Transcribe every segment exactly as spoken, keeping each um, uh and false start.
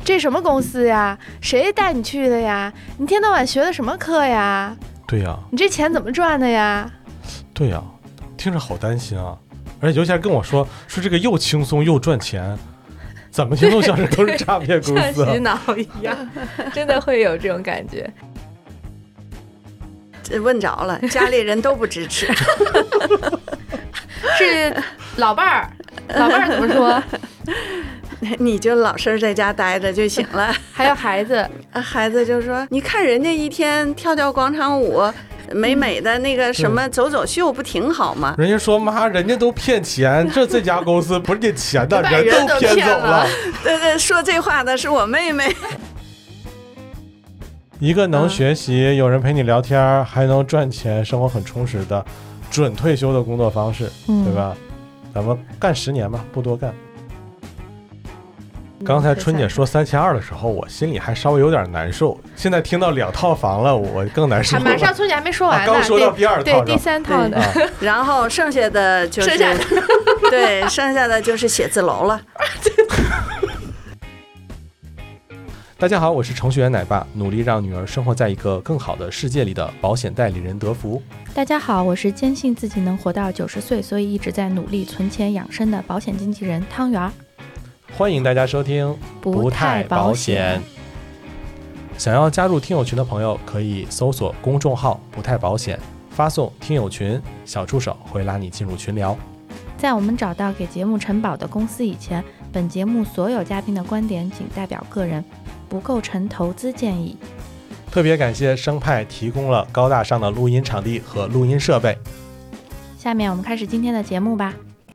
这什么公司呀？谁带你去的呀？你天到晚学的什么课呀？ 对呀， 你这钱怎么赚的呀？ 对呀，听着好担心啊！而且尤其还跟我说说这个又轻松又赚钱，怎么听都像是都是诈骗公司， 像洗脑一样，真的会有这种感觉。 这问着了，家里人都不支持。 是老伴儿，老伴儿怎么说？ 你就老实在家待着就行了。 还有孩子， 孩子就说：“你看人家一天跳跳广场舞，美美的那个什么走走秀，不挺好吗？” 人家说：“妈，人家都骗钱，这这家公司不是给钱的，人都骗走了。” 对对，说这话的是我妹妹。 一个能学习、有人陪你聊天，还能赚钱、生活很充实的准退休的工作方式， 嗯、 对吧？咱们干十年吧，不多干。刚才春姐说三千二的时候，我心里还稍微有点难受。现在听到两套房了，我更难受了。 马上春姐还没说完呢， 啊、刚说到第二套， 对第三套的， 啊、 然后剩下的就是剩下的对，剩下的就是写字楼了。 大家好，我是程序员奶爸，努力让女儿生活在一个更好的世界里的保险代理人德福。 大家好，我是坚信自己能活到九十岁，所以一直在努力存钱养生的保险经纪人汤圆。 欢迎大家收听不太保险。 想要加入听友群的朋友，可以搜索公众号不太保险，发送听友群，小助手会拉你进入群聊。 在我们找到给节目承保的公司以前，本节目所有嘉宾的观点仅代表个人，不构成投资建议。 特别感谢生派提供了高大上的录音场地和录音设备。 下面我们开始今天的节目吧。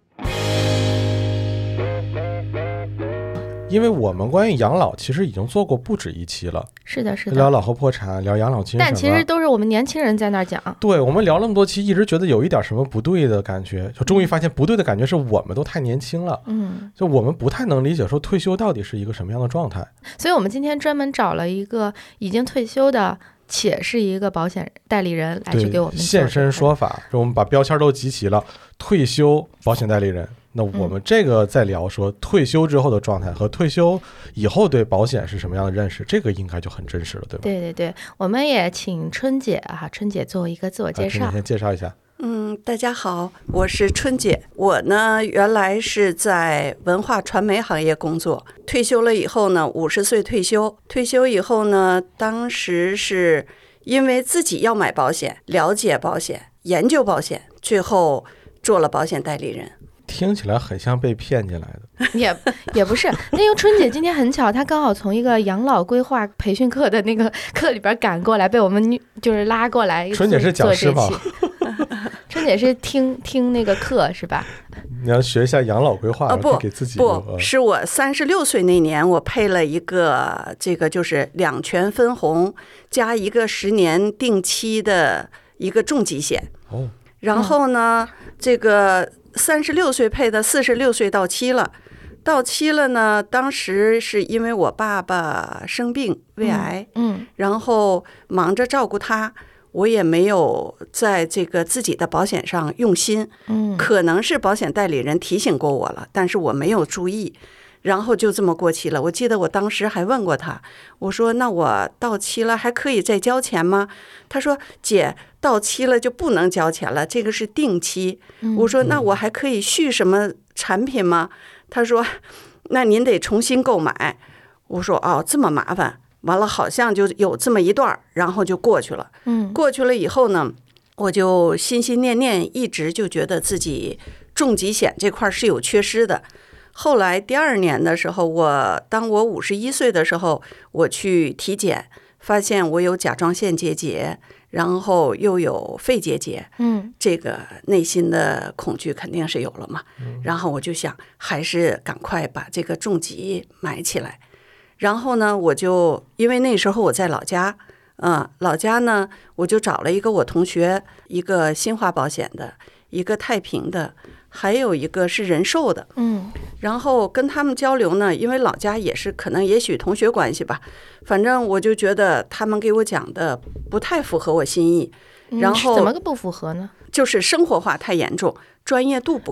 因为我们关于养老其实已经做过不止一期了， 是的是的， 聊老后破产，聊养老金什么， 但其实都是我们年轻人在那儿讲。 对，我们聊那么多期，一直觉得有一点什么不对的感觉，就终于发现不对的感觉是我们都太年轻了， 嗯， 就我们不太能理解说退休到底是一个什么样的状态。 所以我们今天专门找了一个已经退休的且是一个保险代理人来去给我们现身说法，就我们把标签都集齐了，退休保险代理人。那我们这个在聊说退休之后的状态和退休以后对保险是什么样的认识，这个应该就很真实了，对吧？ 对对对，我们也请春姐啊，春姐做一个自我介绍。 啊、先介绍一下。 嗯，大家好，我是春姐。我呢，原来是在文化传媒行业工作，退休了以后呢，五十岁退休。退休以后呢，当时是因为自己要买保险，了解保险，研究保险，最后做了保险代理人。 听起来很像被骗进来的， 也也不是。那个春姐今天很巧，她刚好从一个养老规划培训课的那个课里边赶过来，被我们就是拉过来。 春姐是讲师吗？ 春姐是听听那个课是吧？ 你要学一下养老规划， 哦、不给自己不是我三十六岁那年，我配了一个这个就是两全分红加一个十年定期的一个重疾险。 哦， 然后呢，嗯、这个。三十六岁配的，四十六岁到期了。到期了呢，当时是因为我爸爸生病胃癌， 嗯，嗯然后忙着照顾他，我也没有在这个自己的保险上用心， 嗯， 可能是保险代理人提醒过我了，但是我没有注意，然后就这么过期了。我记得我当时还问过他，我说那我到期了还可以再交钱吗？他说姐，到期了就不能交钱了，这个是定期。我说那我还可以续什么产品吗？他说那您得重新购买。我说哦，这么麻烦。完了好像就有这么一段，然后就过去了。 嗯， 过去了以后呢，我就心心念念，一直就觉得自己重疾险这块是有缺失的。后来第二年的时候，我当我五十一岁的时候，我去体检，发现我有甲状腺结节，然后又有肺结节， 嗯， 这个内心的恐惧肯定是有了嘛。然后我就想，还是赶快把这个重疾买起来。然后呢，我就因为那时候我在老家，嗯，老家呢，我就找了一个我同学，一个新华保险的，一个太平的。还有一个是人寿的， 嗯， 然后跟他们交流呢，因为老家也是可能也许同学关系吧，反正我就觉得他们给我讲的不太符合我心意，然后怎么个不符合呢？ 就是生活化太严重，专业度不够。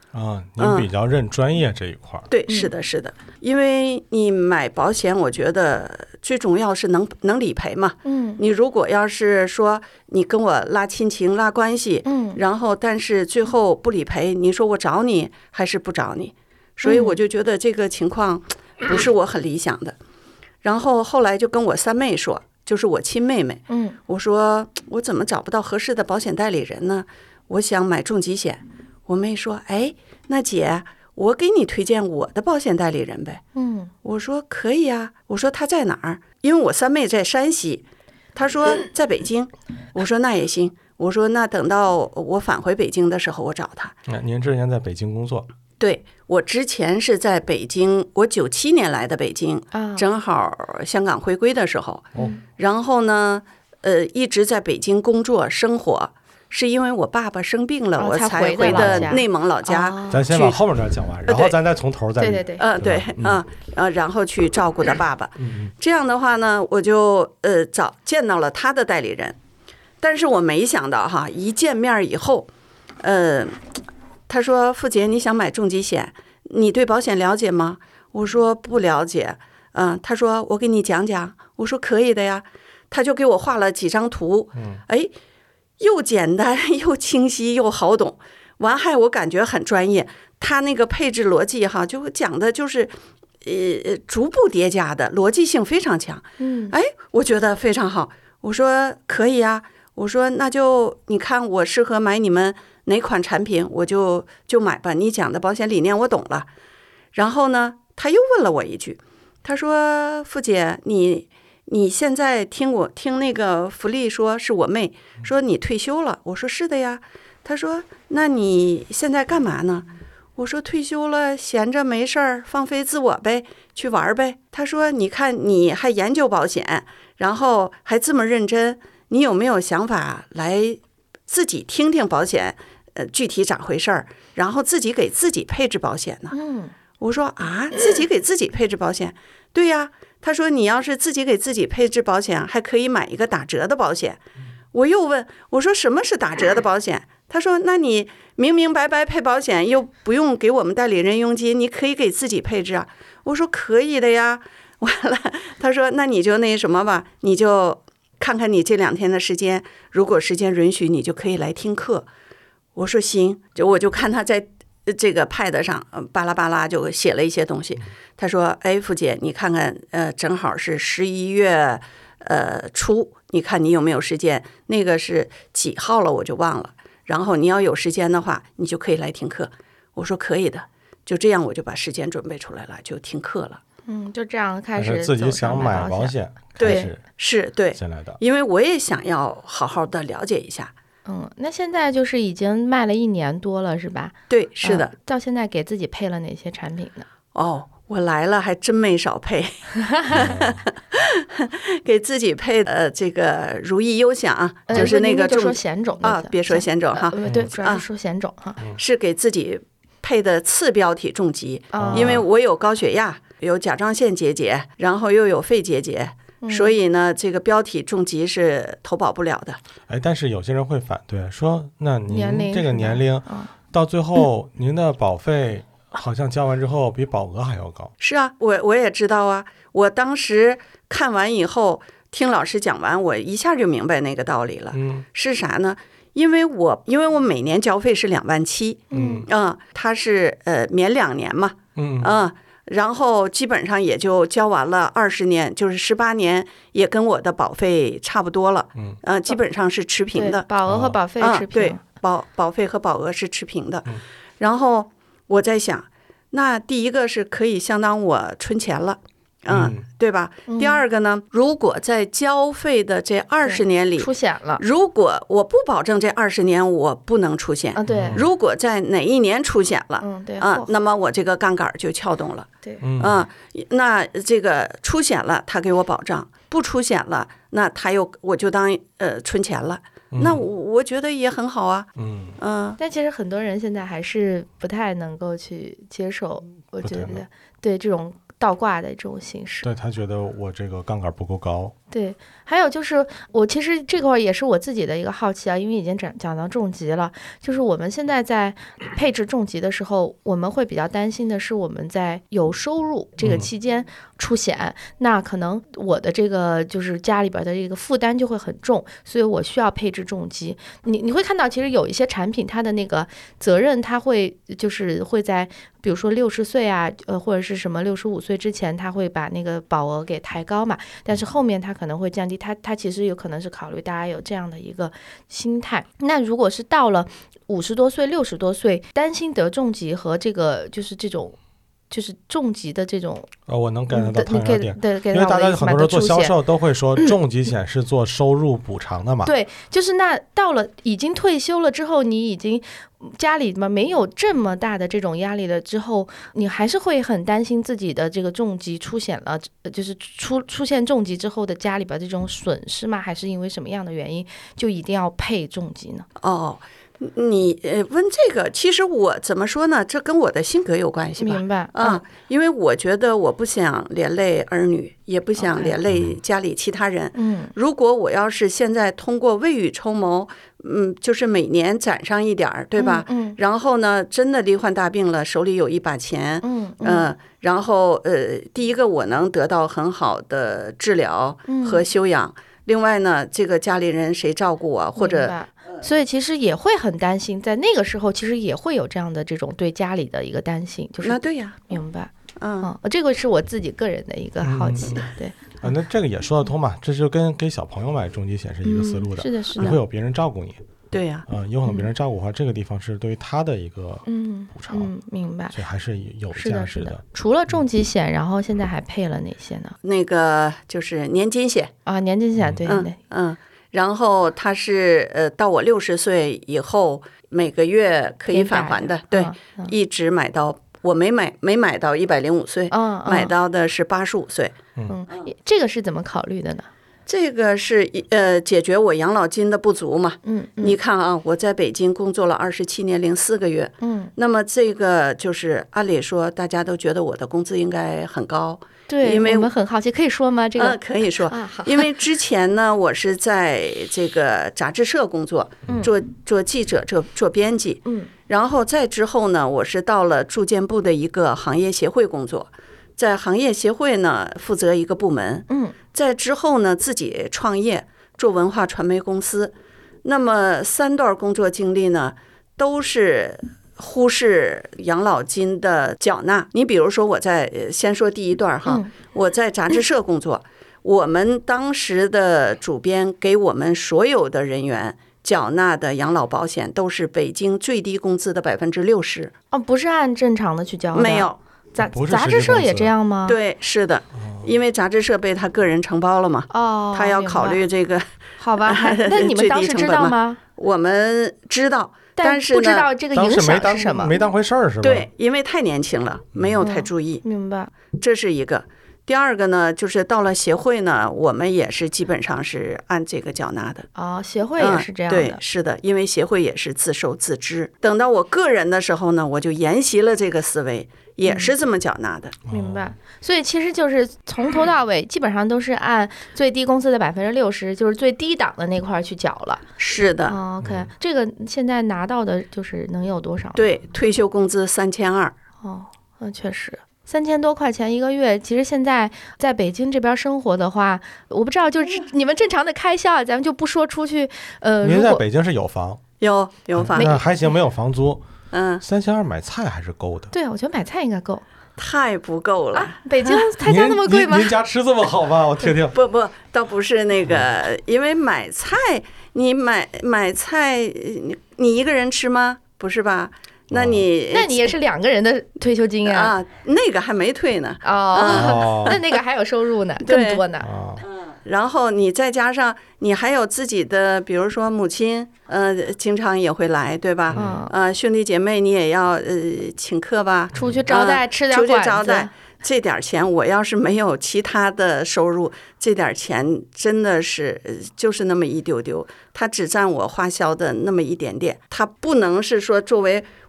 啊，您比较认专业这一块儿。 对，是的，是的，因为你买保险，我觉得最重要是能能理赔嘛。 嗯， 你如果要是说你跟我拉亲情、拉关系， 嗯， 然后但是最后不理赔，你说我找你还是不找你？所以我就觉得这个情况不是我很理想的。然后后来就跟我三妹说，就是我亲妹妹， 嗯， 我说我怎么找不到合适的保险代理人呢？我想买重疾险。我妹说，哎，那姐，我给你推荐我的保险代理人呗。 嗯， 我说可以啊，我说他在哪儿？因为我三妹在山西，她说在北京。我说那也行，我说那等到我返回北京的时候，我找他。 那您之前在北京工作？ 对，我之前是在北京，我九七年来的北京， 啊， 正好香港回归的时候， 哦， 然后呢，呃，一直在北京工作生活。是因为我爸爸生病了， 哦我才才回的回老家的内蒙老家。 哦咱先把后面那讲完，然后咱再从头再捋。 对对对， 呃，对， 嗯啊，呃，然后去照顾他爸爸。 嗯这样的话呢，我就呃找见到了他的代理人，但是我没想到哈，一见面以后，呃，他说：“傅姐，你想买重疾险，你对保险了解吗？”我说不了解。嗯，他说我给你讲讲。我说可以的呀。他就给我画了几张图， 嗯， 哎，又简单又清晰又好懂，完还我感觉很专业。他那个配置逻辑哈，就讲的就是呃逐步叠加的，逻辑性非常强。 嗯， 哎，我觉得非常好。我说可以啊，我说那就你看我适合买你们哪款产品，我就就买吧。你讲的保险理念我懂了。然后呢，他又问了我一句，他说：“傅姐，你你现在听我听那个福利说是我妹说你退休了。”我说是的呀。他说：“那你现在干嘛呢？”我说退休了，闲着没事儿，放飞自我呗，去玩呗。他说：“你看你还研究保险，然后还这么认真，你有没有想法来自己听听保险，呃，具体咋回事儿，然后自己给自己配置保险呢？” 嗯， 我说啊，自己给自己配置保险？对呀。他说你要是自己给自己配置保险，还可以买一个打折的保险。我又问我说什么是打折的保险？他说那你明明白白配保险，又不用给我们代理人佣金，你可以给自己配置啊。我说可以的呀。完了，他说那你就那什么吧，你就看看你这两天的时间，如果时间允许，你就可以来听课。我说行，就我就看他在这个 pad 上巴拉巴拉就写了一些东西。他说哎，傅姐你看看，呃，正好是十一月呃初，你看你有没有时间，那个是几号了我就忘了，然后你要有时间的话你就可以来听课。我说可以的。就这样我就把时间准备出来了，就听课了。 嗯，就这样开始自己想买保险， 对，是对进来的。 因为我也想要好好的了解一下。 嗯，那现在就是已经卖了一年多了，是吧？ 对，是的。 嗯，到现在给自己配了哪些产品呢？ 哦，我来了还真没少配，给自己配的这个如意优享， 呃、 就是那个就说险种啊，别说险种哈， 呃，对，主要是说险种哈， 是给自己配的次标体重疾， 哦， 因为我有高血压，有甲状腺结节，然后又有肺结节。 嗯， 所以呢，这个标体重疾是投保不了的。 哎，但是有些人会反对，说那您这个年龄年龄到最后，您的保费好像交完之后比保额还要高。 是啊，我我也知道啊。我当时看完以后，听老师讲完，我一下就明白那个道理了。 嗯， 是啥呢？因为我因为我每年交费是两万七， 嗯嗯，它是呃免两年嘛， 嗯嗯。然后基本上也就交完了二十年，就是十八年，也跟我的保费差不多了。 嗯， 呃，基本上是持平的， 保额和保费持平。 嗯、对，保保费和保额是持平的。 嗯、 然后我在想，那第一个是可以相当我存钱了。嗯，对吧？ 嗯、 第二个呢，如果在交费的这二十年里出险了， 如果我不保证这二十年我不能出险啊，对， 如果在哪一年出险了， 嗯，对啊，那么我这个杠杆就撬动了， 对， 嗯，啊，那这个出险了，他给我保障；不出险了，那他又我就当呃存钱了。 嗯、 那我我觉得也很好啊， 嗯嗯。 但其实很多人现在还是不太能够去接受，我觉得对这种倒挂的这种形式， 对他觉得我这个杠杆不够高， 对，还有就是我其实这块也是我自己的一个好奇啊，因为已经讲讲到重疾了，就是我们现在在配置重疾的时候，我们会比较担心的是我们在有收入这个期间出险，嗯、那可能我的这个就是家里边的这个负担就会很重，所以我需要配置重疾。你你会看到，其实有一些产品它的那个责任，它会就是会在比如说六十岁啊，呃或者是什么六十五岁之前，它会把那个保额给抬高嘛，但是后面它可能会降低，它它其实有可能是考虑大家有这样的一个心态。那如果是到了五十多岁、六十多岁，担心得重疾和这个就是这种。就是重疾的这种， 呃，我能 get 到唐人点， 对， 因为大家很多人做销售都会说，重疾险是做收入补偿的嘛。 对，就是那到了已经退休了之后，你已经家里嘛没有这么大的这种压力了之后，你还是会很担心自己的这个重疾出现了，就是出出现重疾之后的家里边这种损失吗？还是因为什么样的原因就一定要配重疾呢？ 哦。你呃问这个，其实我怎么说呢？这跟我的性格有关系吧？ 明白啊、嗯，因为我觉得我不想连累儿女，也不想连累家里其他人。 嗯， 如果我要是现在通过未雨绸缪，嗯，就是每年攒上一点儿，对吧？ 嗯，嗯然后呢，真的罹患大病了，手里有一把钱， 嗯嗯、呃，然后呃，第一个我能得到很好的治疗和修养。嗯另外呢，这个家里人谁照顾我，或者， 所以其实也会很担心，在那个时候其实也会有这样的这种对家里的一个担心，就是那对呀， 明白， 嗯， 嗯，这个是我自己个人的一个好奇，嗯、对， 啊，那这个也说得通嘛，这就跟给小朋友买重疾险是一个思路的， 嗯、是的，是的， 你会有别人照顾你。 对呀、 啊、呃，有可能别人照顾的话，嗯、这个地方是对于他的一个补偿， 嗯，嗯明白， 所以还是有价值的。是的，是的。除了重疾险，然后现在还配了哪些呢？ 那个就是年金险啊，年金险，对对对， 嗯，嗯然后它是呃，到我六十岁以后，每个月可以返还的，对、嗯嗯，一直买到我没买没买到一百零五岁， 嗯， 买到的是八十五岁， 嗯，嗯这个是怎么考虑的呢？ 这个是呃解决我养老金的不足嘛， 嗯，嗯你看啊，我在北京工作了二十七年零四个月， 嗯， 那么这个就是按理说大家都觉得我的工资应该很高， 对， 因为我们很好奇，可以说吗？这个、 嗯、可以说、 啊， 因为之前呢，我是在这个杂志社工作， 嗯、 做做记者，做做编辑， 嗯， 然后再之后呢，我是到了住建部的一个行业协会工作。在行业协会呢，负责一个部门。 嗯， 在之后呢，自己创业做文化传媒公司。那么三段工作经历呢，都是忽视养老金的缴纳。你比如说，我在先说第一段哈， 嗯、 我在杂志社工作，我们当时的主编给我们所有的人员缴纳的养老保险都是北京最低工资的百分之六十。 哦，不是按正常的去交的， 没有。 杂杂志社也这样吗？ 对，是的，因为杂志社被他个人承包了嘛， 哦， 他要考虑这个， 好吧？那你们当时知道吗？ 我们知道，但是不知道这个影响是什么， 没当回事儿是吧？ 对，因为太年轻了，没有太注意。 嗯、明白， 这是一个。第二个呢，就是到了协会呢，我们也是基本上是按这个缴纳的。 哦，协会也是这样的。 嗯、对，是的，因为协会也是自收自支。等到我个人的时候呢，我就沿袭了这个思维。也是这么缴纳的、 嗯，明白。所以其实就是从头到尾，基本上都是按最低工资的百分之六十，就是最低档的那块去缴了。 是的。 哦、OK，、嗯、这个现在拿到的就是能有多少？ 对，退休工资三千二。 哦，那确实。三千多块钱一个月，其实现在在北京这边生活的话，我不知道，就是你们正常的开销，咱们就不说出去。呃， 您在北京是有房？ 有有房， 那还行，没有房租。 嗯， 三千二买菜还是够的。 对啊，我觉得买菜应该够。 太不够了、 啊！北京菜价那么贵吗？ 您, 您, 您家吃这么好吗？我听听。 不不，倒不是那个，因为买菜，你买买菜，你一个人吃吗？不是吧？那你、 哦、那你也是两个人的退休金啊？ 啊，那个还没退呢。 哦，那那个还有收入呢，更多呢。 嗯，然后你再加上你还有自己的，比如说母亲，呃，经常也会来，对吧？ 嗯， 呃，兄弟姐妹你也要呃请客吧， 出去招待， 呃、 吃点出去招待。这点钱，我要是没有其他的收入，这点钱真的是就是那么一丢丢，它只占我花销的那么一点点，它不能是说作为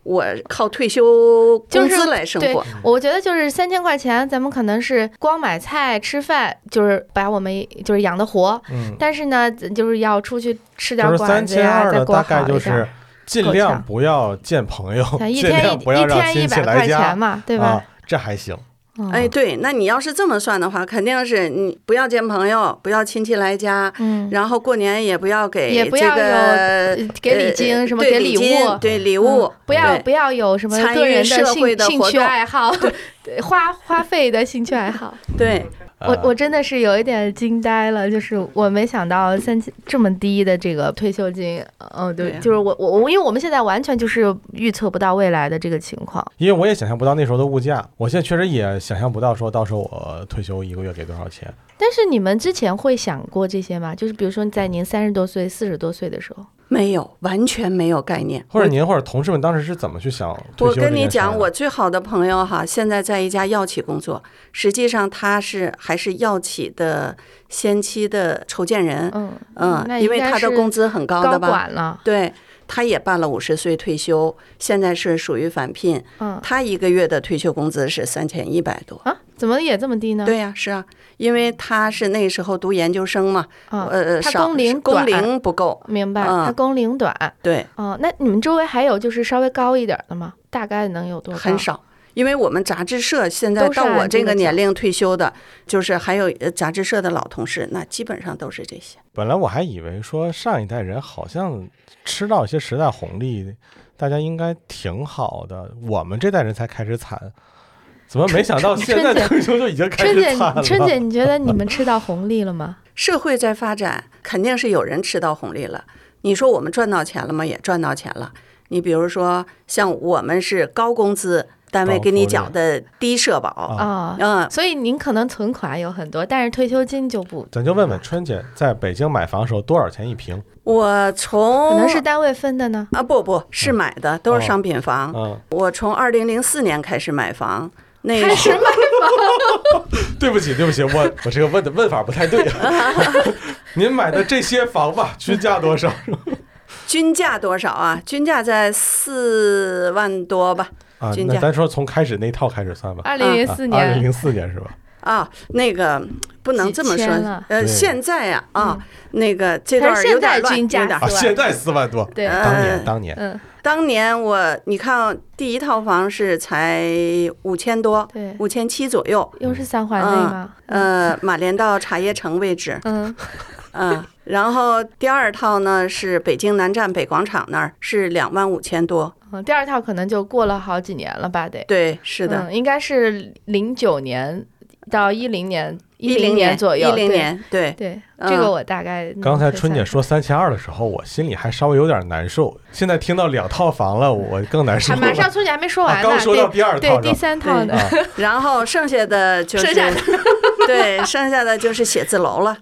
我靠退休工资来生活。 就是、我觉得就是三千块钱，咱们可能是光买菜吃饭，就是把我们就是养得活。 嗯， 但是呢，就是要出去吃点馆子呀， 再过好一点。 大概就是尽量不要见朋友， 一天不要让亲戚来家嘛，对吧？ 啊，这还行。 哎，对，那你要是这么算的话，肯定是你不要见朋友，不要亲戚来家， 嗯， 然后过年也不要给也不要有给礼金、呃、什么给礼物， 对礼物、 嗯，不要不要有什么个人的兴兴趣爱好，花花费的兴趣爱好， 对。 我我真的是有一点惊呆了，就是我没想到三千这么低的这个退休金，嗯，对，对就是我我因为我们现在完全就是预测不到未来的这个情况， 因为我也想象不到那时候的物价，我现在确实也想象不到说到时候我退休一个月给多少钱。 但是你们之前会想过这些吗？就是比如说在您三十多岁、四十多岁的时候， 没有，完全没有概念。 或者您或者同事们当时是怎么去想退休这件事？ 我跟你讲，我最好的朋友哈，现在在一家药企工作，实际上他是还是药企的先期的筹建人， 嗯嗯，因为他的工资很高的吧， 高管了， 对。他也办了五十岁退休，现在是属于返聘。 嗯， 他一个月的退休工资是三千一百多啊？怎么也这么低呢？ 对呀、啊，是啊，因为他是那时候读研究生嘛， 啊、 呃， 他工龄工龄不够， 明白？ 嗯、 他工龄短， 对。 哦、呃，那你们周围还有就是稍微高一点的吗？大概能有多少？ 很少。因为我们杂志社现在到我这个年龄退休的，就是还有杂志社的老同事，那基本上都是这些。 本来我还以为说上一代人好像吃到一些时代红利，大家应该挺好的，我们这代人才开始惨。怎么没想到现在退休就已经开始惨了？ 春姐，你觉得你们吃到红利了吗？ 社会在发展，肯定是有人吃到红利了。你说我们赚到钱了吗？也赚到钱了。你比如说，像我们是高工资。单位给你缴的低社保啊，嗯，所以您可能存款有很多，但是退休金就不。 咱就问问春姐，在北京买房的时候多少钱一平？ 我从可能是单位分的呢啊，不不是买的，嗯、都是商品房。 嗯， 我从二零零四年开始买房，那开始买房。 对不起，对不起，我我这个问的问法不太对。您买的这些房吧，均价多少？ 均价多少啊？均价在四万多吧。 啊，那咱说从开始那套开始算吧。 二零零四年， 二零零四年是吧？ 啊，那个不能这么说。呃，现在呀，啊， 嗯、 那个这段有点乱，有点啊，现在四万多。 对， 当年当年， 嗯， 当年我你看第一套房是才五千多， 对， 五千七左右。 又是三环内吗？ 嗯、呃，马连道茶叶城位置。 嗯。 嗯，然后第二套呢是北京南站北广场那儿，是两万五千多。 嗯，第二套可能就过了好几年了吧？得。 对，是的， 嗯、应该是零九年到一零年， 一零年左右， 一零年，对对，这个我大概。 刚才春姐说三千二的时候，我心里还稍微有点难受。现在听到两套房了，我更难受了。 马上春姐还没说完呢， 啊、刚说到第二套， 对第三套的， 啊、 然后剩下的就是剩下的对，剩下的就是写字楼了。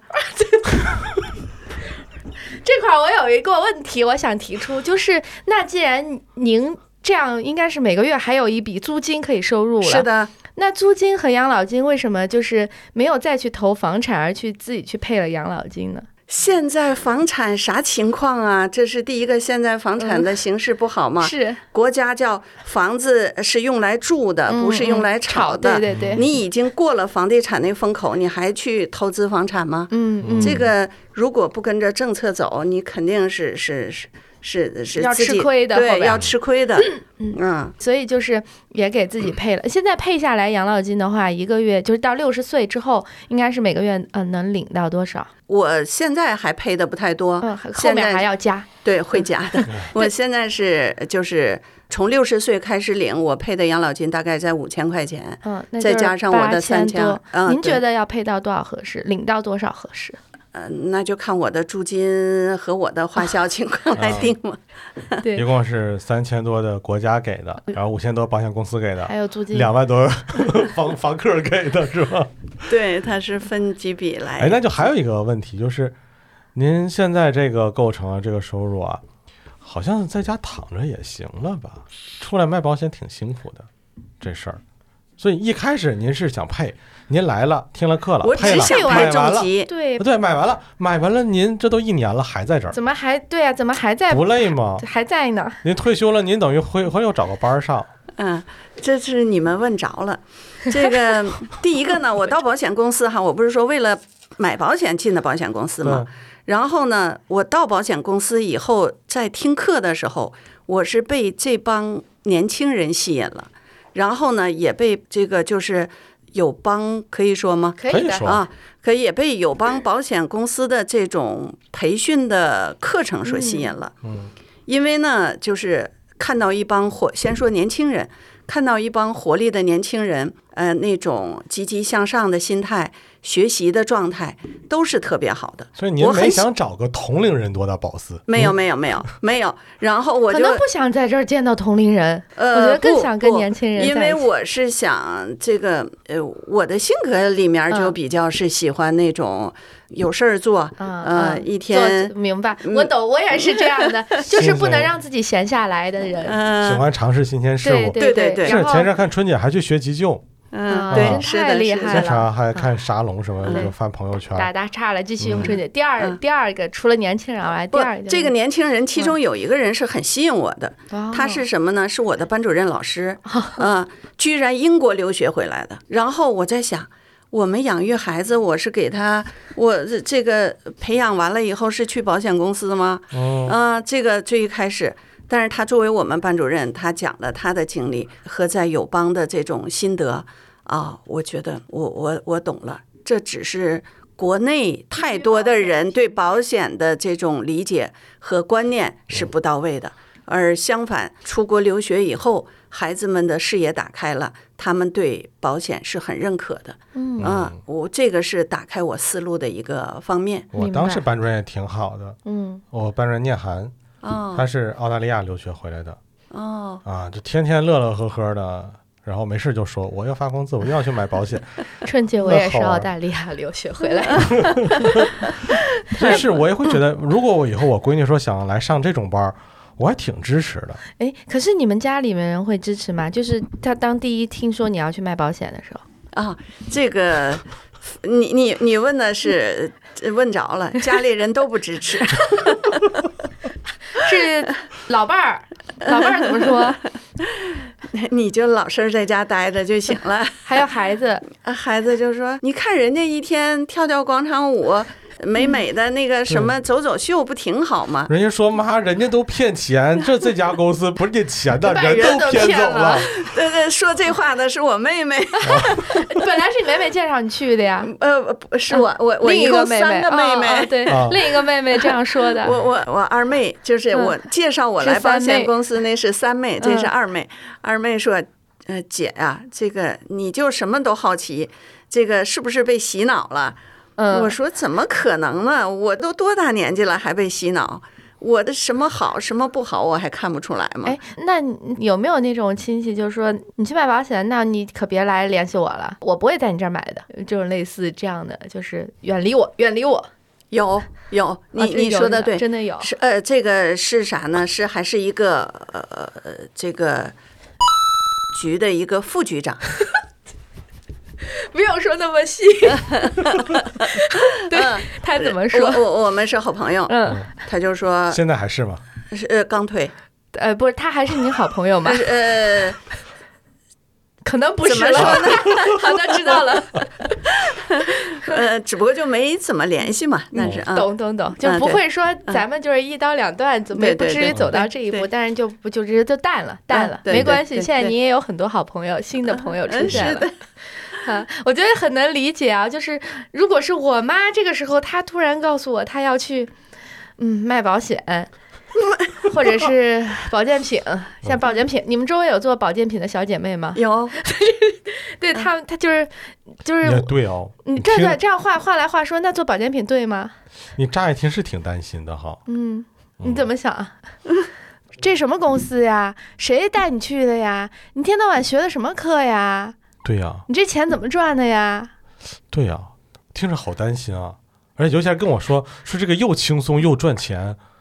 这块我有一个问题，我想提出，就是那既然您这样，应该是每个月还有一笔租金可以收入了。 是的。 那租金和养老金为什么就是没有再去投房产，而去自己去配了养老金呢？ 现在房产啥情况啊？这是第一个，现在房产的形势不好嘛？ 嗯、是国家叫房子是用来住的， 嗯、 不是用来炒的。 嗯、对对对， 你已经过了房地产那风口，你还去投资房产吗？ 嗯嗯， 这个如果不跟着政策走，你肯定是是是。是是要吃亏的， 对，要吃亏的， 嗯嗯， 所以就是也给自己配了。现在配下来养老金的话，一个月就是到六十岁之后，应该是每个月呃能领到多少？ 我现在还配的不太多， 嗯，后面还要加， 对，会加的。我现在是就是从六十岁开始领，我配的养老金大概在五千块钱， 嗯， 再加上我的三千， 嗯，您觉得要配到多少合适？领到多少合适？ 呃，那就看我的租金和我的花销情况来定嘛。 啊、对， 一共是三千多的国家给的，然后五千多保险公司给的， 还有租金两万多房房客给的是吧？ 对，它是分几笔来。 哎，那就还有一个问题就是，您现在这个构成啊，这个收入啊，好像在家躺着也行了吧？出来卖保险挺辛苦的，这事儿。 所以一开始您是想配，您来了听了课了， 我配了只想配买完了， 重疾， 对对，买完了，买完了，您这都一年了还在这儿， 怎么还对啊？怎么还在不累吗？ 还在呢？ 您退休了，您等于回回又找个班上。 嗯，这是你们问着了。这个第一个呢，我到保险公司哈，我不是说为了买保险进的保险公司吗？然后呢，我到保险公司以后，在听课的时候，我是被这帮年轻人吸引了，然后呢，也被这个就是友邦可以说吗？ 可以的啊，可以也被友邦保险公司的这种培训的课程所吸引了。 嗯， 因为呢，就是看到一帮活，先说年轻人，看到一帮活力的年轻人，呃，那种积极向上的心态、学习的状态都是特别好的。 所以您没想找个同龄人多的保司？ 没有，没有，没有，没有。然后我就可能不想在这儿见到同龄人， 呃， 我觉得更想跟年轻人在一起。 因为我是想这个，呃，我的性格里面就比较是喜欢那种有事儿做， 嗯、 呃， 嗯、 一天明白，我懂，我也是这样的，就是不能让自己闲下来的人， 嗯、 喜欢尝试新鲜事物。 对对对， 是前阵看春节还去学急救。 嗯，对，是的， 太厉害了。 经常还看沙龙什么，就翻朋友圈。 打打岔了，继续用春节。第二，第二个除了年轻人外，第二个这个年轻人，其中有一个人是很吸引我的。他是什么呢？是我的班主任老师，嗯，居然英国留学回来的。然后我在想，我们养育孩子，我是给他，我这个培养完了以后是去保险公司吗？嗯，这个最开始。但是他作为我们班主任，他讲了他的经历和在友邦的这种心得啊，我觉得我我我懂了，这只是国内太多的人对保险的这种理解和观念是不到位的，而相反，出国留学以后，孩子们的视野打开了，他们对保险是很认可的。嗯啊，我这个是打开我思路的一个方面。 我当时班主任也挺好的，嗯，我班主任念涵。哦、他是澳大利亚留学回来的，哦，啊，就天天乐乐呵呵的，然后没事就说我要发工资，我又要去买保险。 春节我也是澳大利亚留学回来的。但是我也会觉得，如果我以后我闺女说想来上这种班，我还挺支持的。 哎，可是你们家里面人会支持吗？就是他当第一听说你要去卖保险的时候啊，这个你你你问的是问着了，家里人都不支持。 是老伴儿，老伴儿怎么说？ 你就老实在家待着就行了。 还有孩子， 孩子就说：“你看人家一天跳跳广场舞，美美的那个什么走走秀，不挺好吗？” 人家说：“妈，人家都骗钱，这这家公司不是给钱的，人都骗走了。” 对对，说这话的是我妹妹。 本来是你妹妹介绍你去的呀。 呃，是我我我一共三个妹妹， 对，另一个妹妹这样说的。 我我我二妹就是我介绍我来保险公司那是三妹，这是二妹。二妹说：“呃，姐呀，这个你就什么都好奇，这个是不是被洗脑了？”嗯，我说怎么可能呢？我都多大年纪了还被洗脑？我的什么好什么不好我还看不出来吗？ 哎，那有没有那种亲戚就是说你去买保险，那你可别来联系我了，我不会在你这儿买的，这种类似这样的，就是远离我，远离我。 有有，你、啊、你说的对， 真的有。 是呃，这个是啥呢？是还是一个呃这个局的一个副局长。 不用说那么细。对、嗯、他怎么说？ 我我我们是好朋友。嗯，他就说现在还是吗？ 是呃刚退。 呃，不是，他还是你好朋友吗？ 呃， 可能不是了。 怎么说呢？ 好的，知道了。 呃，只不过就没怎么联系嘛。但是、嗯、 懂懂懂，就不会说咱们就是一刀两断，怎么不至于走到这一步？但是就不就直接就淡了，淡了，没关系。现在你也有很多好朋友，新的朋友出现了。啊，我觉得很能理解啊，就是如果是我妈这个时候，她突然告诉我她要去，嗯，卖保险，或者是保健品，像保健品，你们周围有做保健品的小姐妹吗？ 有， 对她们，她就是就是对哦， 你这这这样话话来话说，那做保健品对吗？ 你乍一听是挺担心的哈， 嗯，你怎么想啊？这什么公司呀？谁带你去的呀？你天到晚学的什么课呀？ 对呀、啊， 你这钱怎么赚的呀？ 对呀、啊，听着好担心啊！而且尤其还跟我说说这个又轻松又赚钱，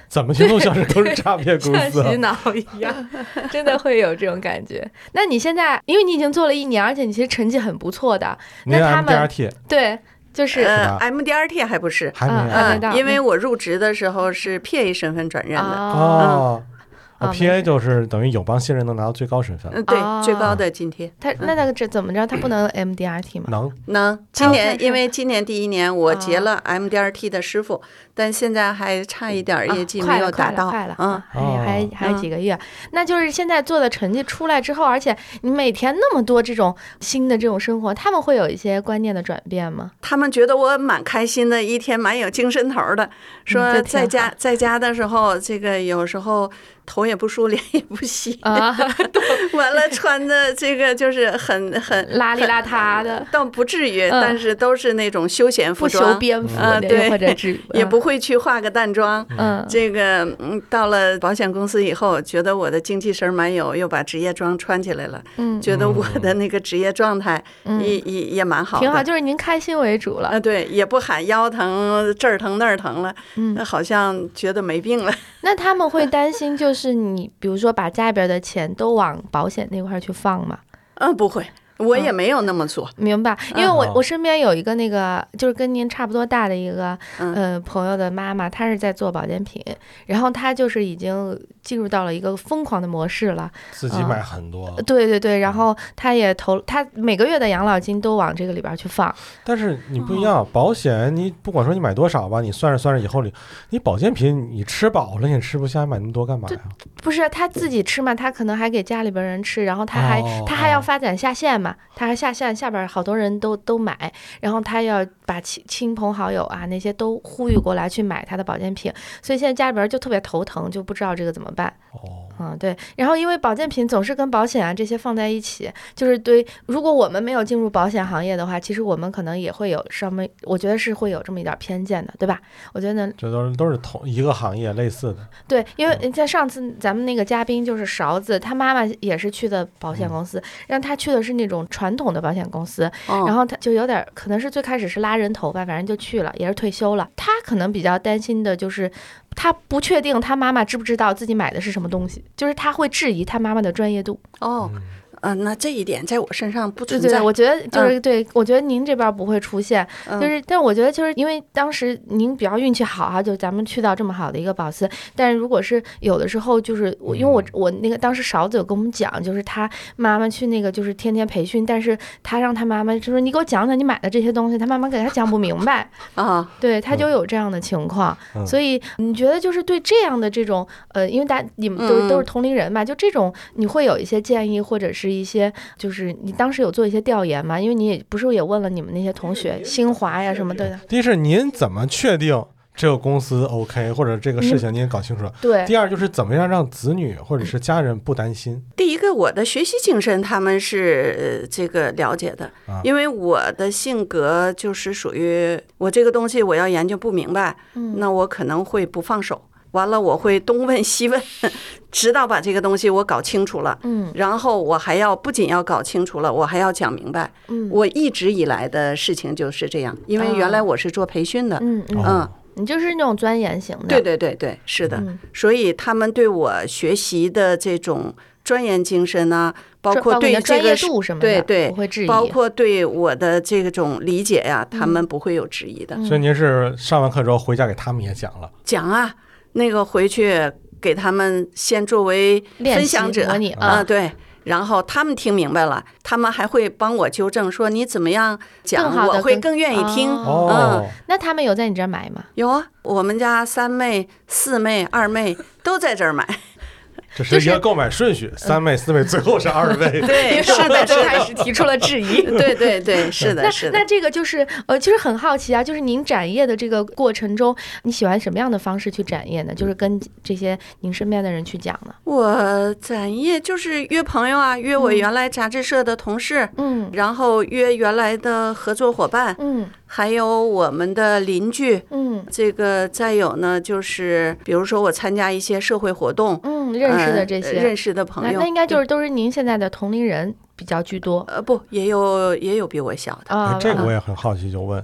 怎么听都像是都是诈骗公司、啊， 像洗脑一样，真的会有这种感觉。那你现在，因为你已经做了一年，而且你其实成绩很不错的，那他 M D R 们 T 对，就是呃 M D R T 还不是， 还没嗯啊嗯嗯，因为我入职的时候是 P A 身份转任的， 哦。 啊 P A 就是等于友邦新人能拿到最高身份， 嗯，对哦， 最高的津贴。 他那那个这怎么着？他不能 M D R T 吗？ 能能，今他年是因为今年第一年我结了 M D R T 的师傅，但现在还差一点业绩没有达到， 啊快了，快嗯了，快了啊还还哦还有几个月。那就是现在做的成绩出来之后，而且你每天那么多这种新的这种生活，他们会有一些观念的转变吗？ 他们觉得我蛮开心的，一天蛮有精神头的。说嗯这挺在家好在家的时候，这个有时候头也不梳，脸也不洗， 啊， 完了穿的这个就是很很邋里邋遢的， 倒不至于， 嗯但是都是那种休闲服不修装， 边幅的， 嗯对或者是也不会去化个淡妆。 嗯这个嗯，到了保险公司以后，觉得我的精气神蛮有，又把职业装穿起来了， 嗯， 觉得我的那个职业状态嗯也也也蛮好的， 挺好，就是您开心为主了。 啊，对，也不喊腰疼这儿疼那儿疼了， 嗯那好像觉得没病了。 那他们会担心，就是你比如说把家里边的钱都往保险那块儿去放吗？ 嗯，不会，我也没有那么做。 明白，因为我嗯我身边有一个那个就是跟您差不多大的一个嗯呃朋友的妈妈，她是在做保健品，然后她就是已经进入到了一个疯狂的模式了。 自己买很多， 对对对，然后她也投，她每个月的养老金都往这个里边去放。 但是你不一样，保险你不管说你买多少吧，你算着算着以后你你保健品你吃饱了你也吃不下，买那么多干嘛呀？ 不是她自己吃嘛，她可能还给家里边人吃，然后她还、 哦她还要发展下线嘛，她还下线下边好多人都都买，然后她要把亲亲朋好友啊那些都呼吁过来去买她的保健品，所以现在家里边就特别头疼，就不知道这个怎么办。 哦， 嗯，对。然后因为保健品总是跟保险啊这些放在一起，就是对，如果我们没有进入保险行业的话，其实我们可能也会有上面，我觉得是会有这么一点偏见的，对吧？我觉得这都是都是同一个行业类似的， 对，因为在上次咱们那个嘉宾就是勺子，他妈妈也是去的保险公司，让他去的是那种传统的保险公司，然哦， 后他就有点可能是最开始是拉人头吧，反正就去了，也是退休了。他可能比较担心的就是他不确定他妈妈知不知道自己买的是什么东西，就是他会质疑他妈妈的专业度。 哦，嗯，那这一点在我身上不对对， 存在。 我觉得就是、对，我觉得您这边不会出现， 嗯就是，但我觉得就是因为当时您比较运气好哈，就咱们去到这么好的一个保司，但是如果是有的时候就是我，因为我我那个当时勺子有跟我们讲，就是他妈妈去那个就是天天培训，但是他让他妈妈就说你给我讲讲你买的这些东西，他妈妈给他讲不明白， 啊， 对，他就有这样的情况， 嗯所以你觉得就是对这样的这种呃，因为大你们都是嗯都是同龄人嘛，就这种你会有一些建议或者是一些就是你当时有做一些调研嘛？因为你也不是也问了你们那些同学，新华呀什么的， 第一是您怎么确定这个公司 OK， 或者这个事情您也搞清楚了。 对， 第二就是怎么样让子女或者是家人不担心。 第一个，我的学习精神他们是呃这个了解的啊， 因为我的性格就是属于我这个东西我要研究不明白， 嗯那我可能会不放手。完了，我会东问西问，直到把这个东西我搞清楚了。 嗯然后我还要不仅要搞清楚了，我还要讲明白。 嗯我一直以来的事情就是这样，因为原来我是做培训的。 嗯嗯， 哦嗯， 你就是那种钻研型的， 对对对对，是的。 嗯所以他们对我学习的这种钻研精神呢，包括对包括你的专这个是业度什么的， 对对不会质疑， 包括对我的这种理解呀，他们不会有质疑的。 嗯所以您是上完课之后回家给他们也讲了。 讲啊，那个回去给他们先作为练习分享者模拟啊， 啊， 对。然后他们听明白了，他们还会帮我纠正，说你怎么样讲更，好地跟我会更愿意听。 哦哦， 那他们有在你这儿买吗？ 有啊，我们家三妹、四妹、二妹都在这儿买。 这是一个购买顺序，三位、四位，最后是二位。 对，是是的，是最开的， 始提出了质疑。 对对对，是的， 那是的那。这个就是呃，其实很好奇啊，就是您展业的这个过程中，你喜欢什么样的方式去展业呢？就是跟这些您身边的人去讲呢？ 我展业就是约朋友啊，约我原来杂志社的同事， 嗯然后约原来的合作伙伴， 嗯还有我们的邻居。 嗯这个再有呢，就是比如说我参加一些社会活动， 嗯，认识的这些， 呃认识的朋友， 那那应该就是都是您现在的同龄人比较居多呃不，也有也有比我小的。 啊。 哎这个我也很好奇，就问，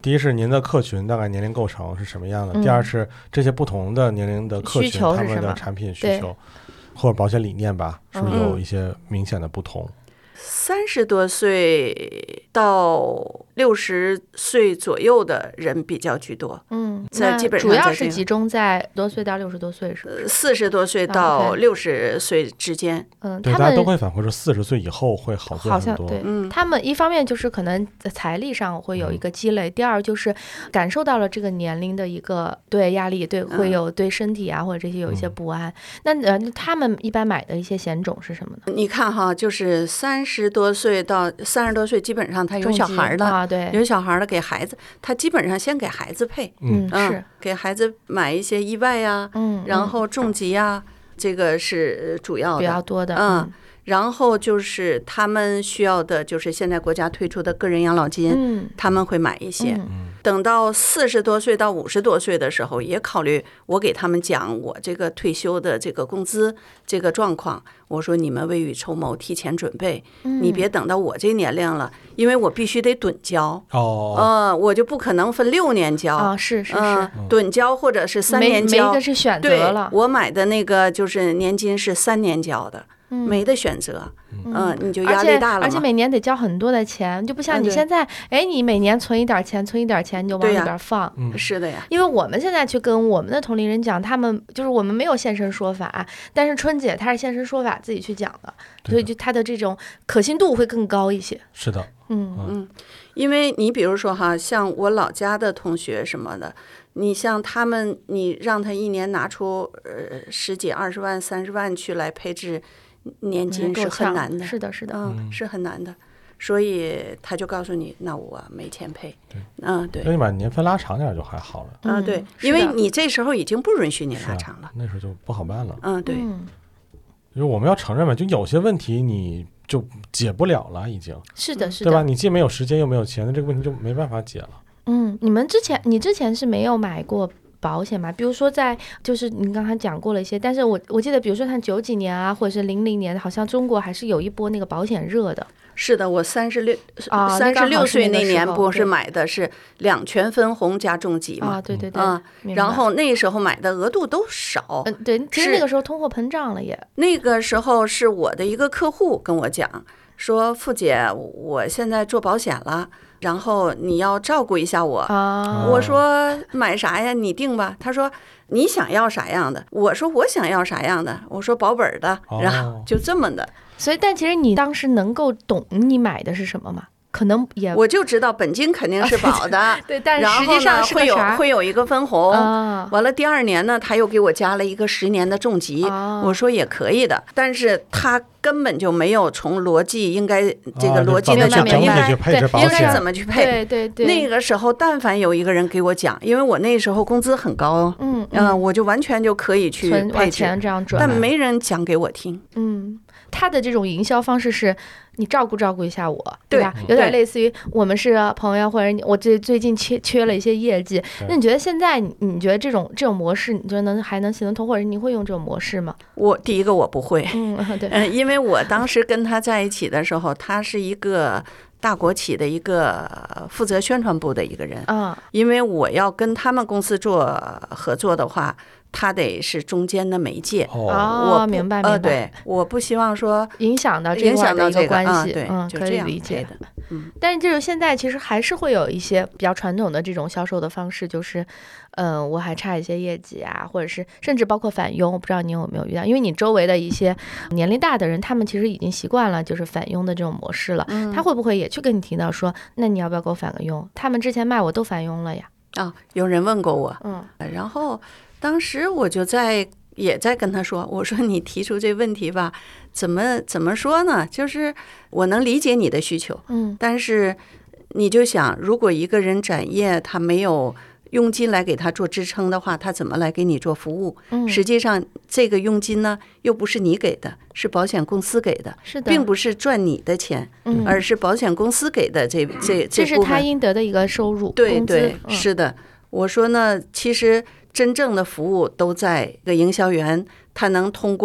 第一是您的客群大概年龄构成是什么样的， 嗯、 第二是这些不同的年龄的客群他们的产品需求或者保险理念吧，是不是有一些明显的不同？ 三十多岁到六十岁左右的人比较居多， 嗯， 在基本上主要是集中在多岁到六十多岁，是吧？ 四十多岁到六十岁之间。 嗯， 对，大家都会反馈说四十岁以后会好做很多。 对， 嗯， 他们一方面就是可能财力上会有一个积累，嗯、第二就是感受到了这个年龄的一个对压力，对会有对身体啊或者这些有一些不安。嗯、那呃，他们一般买的一些险种是什么呢？ 你看哈，就是三十多岁到三十多岁，基本上他有小孩的。 啊，对， 有小孩的给孩子，他基本上先给孩子配， 嗯， 嗯是给孩子买一些意外呀、啊， 嗯， 然后重疾呀、啊，这个是主要的比较多的， 嗯，嗯然后就是他们需要的，就是现在国家推出的个人养老金， 嗯， 他们会买一些。 嗯、 等到四十多岁到五十多岁的时候，也考虑我给他们讲我这个退休的这个工资这个状况。我说你们未雨绸缪，提前准备， 嗯、 你别等到我这年龄了，因为我必须得趸交哦， 呃，我就不可能分六年交啊、哦，是是是， 呃、趸交或者是三年交， 没没一个是选择了。 我买的那个就是年金是三年交的。 嗯、 没得选择， 嗯、 呃，你就压力大了嘛。 而且每年得交很多的钱，就不像你现在，哎、嗯，你每年存一点钱，存一点钱你就往里边放。 嗯， 是的呀。 因为我们现在去跟我们的同龄人讲，他们就是我们没有现身说法，但是春姐她是现身说法自己去讲的，所以就她的这种可信度会更高一些。 是的， 嗯嗯，因为你比如说哈，像我老家的同学什么的。你像他们，你让他一年拿出呃十几二十万、三十万去来配置年金是很难的， 是的，是的， 嗯，是很难的。所以他就告诉你，那我没钱配。 对， 嗯，对。 那你把年份拉长点就还好了。 嗯，对，因为你这时候已经不允许你拉长了， 啊、那时候就不好办了。 嗯，对。 就是我们要承认嘛，就有些问题你就解不了了，已经。 是的，是的， 对吧？你既没有时间又没有钱，那这个问题就没办法解了。 嗯，你们之前你之前是没有买过保险吗？比如说在就是你刚才讲过了一些，但是我我记得比如说像九几年啊，或者是零零年，好像中国还是有一波那个保险热的。 是的，我三十六三十六岁那年不是买的是两全分红加重疾嘛？ 啊，对对对， 嗯，然后那时候买的额度都少。 嗯，对，其实那个时候通货膨胀了也。 那个时候是我的一个客户跟我讲说，付姐，我现在做保险了。然后你要照顾一下我， 啊、 我说买啥呀？你定吧。他说你想要啥样的？我说我想要啥样的？我说保本的，然后就这么的。 所以，但其实你当时能够懂你买的是什么吗？可能也我就知道本金肯定是保的， 啊、对, 对, 对，但是实际上是会有会有一个分红。 啊、 完了第二年呢，他又给我加了一个十年的重疾， 啊、 我说也可以的，但是他根本就没有从逻辑应该这个逻辑的角度应该应该怎么去配。 对对对， 那个时候但凡有一个人给我讲，因为我那时候工资很高， 嗯嗯、呃，我就完全就可以去配置， 这样转， 但没人讲给我听。 嗯。他的这种营销方式是，你照顾照顾一下我，对吧？有点类似于我们是朋友，或者我最最近缺缺了一些业绩。那你觉得现在你你觉得这种这种模式，你觉得能还能行得通，或者你会用这种模式吗？ 我第一个我不会， 嗯，对， 嗯、呃，因为我当时跟他在一起的时候，他是一个大国企的一个负责宣传部的一个人啊， 因为我要跟他们公司做合作的话。他得是中间的媒介， 哦， 我明白明白。 呃，对，我不希望说影响到影响到这个关系， 嗯，对， 嗯， 就可以理解的。嗯， 但是就是现在其实还是会有一些比较传统的这种销售的方式，就是，嗯、呃，我还差一些业绩啊，或者是甚至包括返佣，我不知道你有没有遇到？因为你周围的一些年龄大的人，他们其实已经习惯了就是返佣的这种模式了， 嗯、 他会不会也去跟你提到说，那你要不要给我返个佣？他们之前卖我都返佣了呀。 啊、哦，有人问过我， 嗯， 然后。当时我就在也在跟他说，我说你提出这问题吧，怎么怎么说呢？就是我能理解你的需求， 嗯， 但是你就想，如果一个人展业他没有佣金来给他做支撑的话，他怎么来给你做服务？ 嗯， 实际上这个佣金呢，又不是你给的，是保险公司给的， 是的， 并不是赚你的钱， 嗯， 而是保险公司给的这这这是他应得的一个收入， 对对， 嗯、 是的。我说呢，其实真正的服务都在一个营销员，他能通过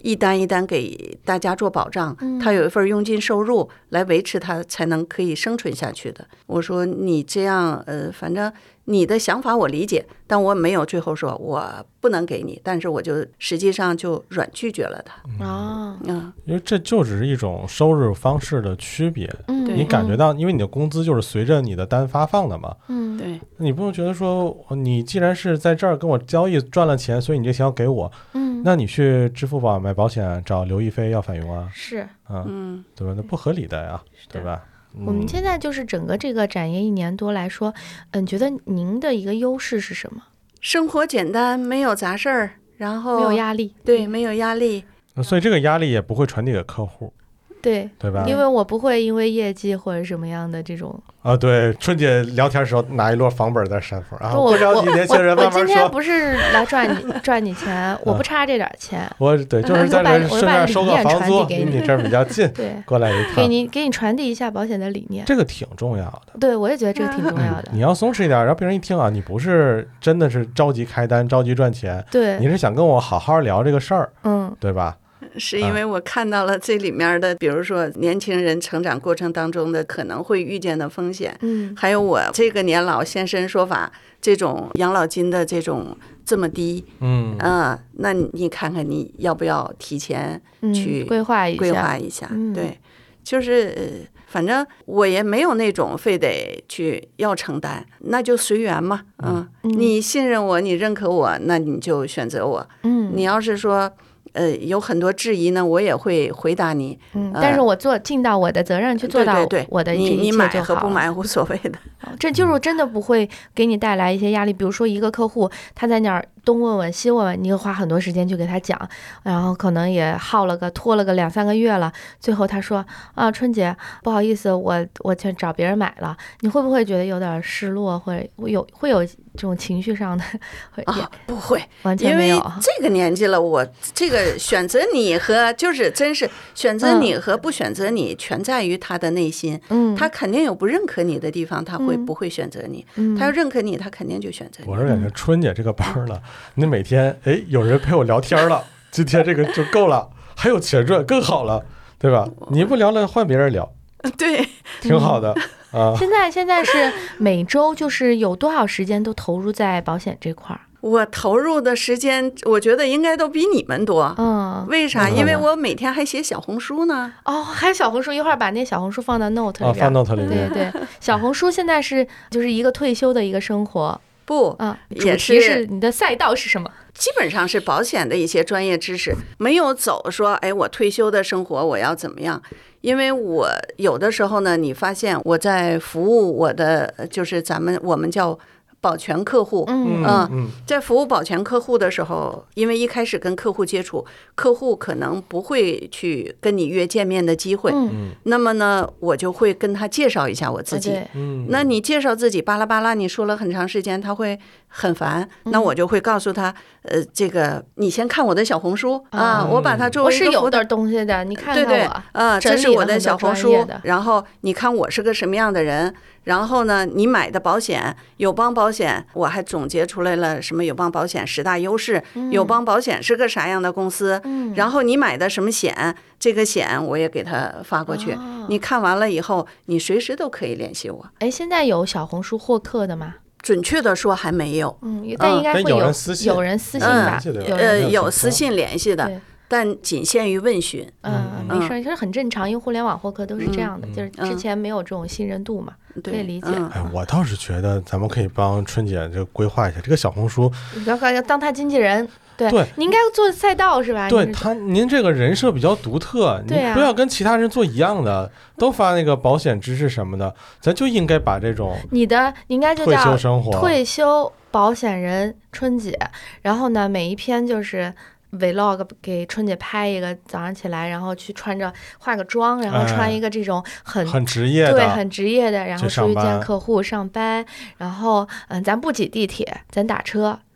一单一单给大家做保障， 嗯他有一份佣金收入来维持他才能可以生存下去的。我说你这样，呃，反正你的想法我理解，但我没有最后说我不能给你，但是我就实际上就软拒绝了他。 哦， 嗯， 因为这就只是一种收入方式的区别。 嗯， 对你感觉到，因为你的工资就是随着你的单发放的嘛， 嗯， 对， 你不能觉得说，你既然是在这儿跟我交易赚了钱，所以你这钱要给我， 嗯， 那你去支付宝买保险找刘亦菲要返佣啊， 是。 啊， 嗯， 对吧？那不合理的呀， 的对吧？嗯、 我们现在就是整个这个展业一年多来说，嗯，觉得您的一个优势是什么？ 生活简单，没有杂事儿，然后没有压力。 对，没有压力。 所以这个压力也不会传递给客户， 对， 对吧？ 因为我不会因为业绩或者什么样的这种。 啊，对，春姐聊天的时候拿一摞房本在扇风啊， 我不着急，年轻人我慢慢说。 今天不是来赚你赚你钱，我不差这点钱。 我对，就是在这顺便收个房租，离你这儿比较近， 对， 过来一趟， 给你给你传递一下保险的理念， 这个挺重要的。 对，我也觉得这个挺重要的。 你要松弛一点，让别人一听啊，你不是真的是着急开单、着急赚钱， 对， 你是想跟我好好聊这个事儿， 嗯， 对吧？ 是因为我看到了这里面的，比如说年轻人成长过程当中的可能会遇见的风险， 嗯， 还有我这个年老现身说法，这种养老金的这种这么低， 嗯啊，那你看看你要不要提前去嗯、规划一下， 规划一下， 嗯、 对，就是呃反正我也没有那种非得去要承担，那就随缘嘛，嗯， 嗯你信任我，你认可我，那你就选择我， 嗯， 你要是说。呃，有很多质疑呢，我也会回答你。 嗯，但是我做尽到我的责任去做到我的这一切就好了。 你你买和不买无所谓的， 这就是真的不会给你带来一些压力。比如说一个客户他在那儿东问问西问问，你花很多时间去给他讲，然后可能也耗了个拖了个两三个月了，最后他说啊，春姐不好意思，我我去找别人买了，你会不会觉得有点失落，或者有会有这种情绪上的？ 啊，不会， 完全没有。 因为这个年纪了，我这个选择你和就是真是选择你和不选择你，全在于他的内心。 嗯， 他肯定有不认可你的地方，他会不会选择你？ 嗯、 他要认可你，他肯定就选择你。 我是感觉春姐这个班了，你每天哎有人陪我聊天了，今天这个就够了，还有钱赚更好了，对吧？你不聊了，换别人聊， 对， 挺好的。啊， 现在现在是每周就是有多少时间都投入在保险这块儿？ 我投入的时间，我觉得应该都比你们多。 嗯， 为啥？因为我每天还写小红书呢。 哦，还有小红书，一会儿把那小红书放到 Note 里边。 啊，放 Note 里面。 对对，小红书现在是就是一个退休的一个生活。 不， 啊， 也是你的赛道是什么？ 基本上是保险的一些专业知识，没有走说，哎，我退休的生活我要怎么样？因为我有的时候呢，你发现我在服务我的，就是咱们我们叫保全客户， 嗯嗯，在服务保全客户的时候，因为一开始跟客户接触，客户可能不会去跟你约见面的机会， 嗯， 那么呢，我就会跟他介绍一下我自己， 嗯， 那你介绍自己巴拉巴拉，你说了很长时间，他会很烦，那我就会告诉他，呃，这个你先看我的小红书啊，我把它作为一个我是有点东西的，你看看我， 对对，啊，这是我的小红书，然后你看我是个什么样的人。然后呢，你买的保险，友邦保险，我还总结出来了什么友邦保险十大优势，友邦保险是个啥样的公司， 嗯， 然后你买的什么险，这个险我也给他发过去， 哦， 你看完了以后，你随时都可以联系我。 哎，现在有小红书获客的吗？ 准确的说还没有， 嗯，但应该会有， 有人私信， 有人私信吧， 嗯，呃，有私信联系的。但仅限于问询， 嗯，没事，其实很正常，因为互联网获客都是这样的， 嗯、 就是之前没有这种信任度嘛， 嗯、 可以理解。 哎，我倒是觉得咱们可以帮春姐这规划一下这个小红书， 要要当她经纪人，对， 对， 你应该做赛道是吧？ 对他，您这个人设比较独特， 对啊， 你不要跟其他人做一样的，都发那个保险知识什么的，咱就应该把这种你的你应该就叫退休生活、 退休保险人春姐，然后呢，每一篇就是。vlog 给春姐拍一个早上起来，然后去穿着化个妆，然后穿一个这种很、 哎、很职业的， 对，很职业的，然后出去见客户上班，然后嗯，咱不挤地铁，咱打车，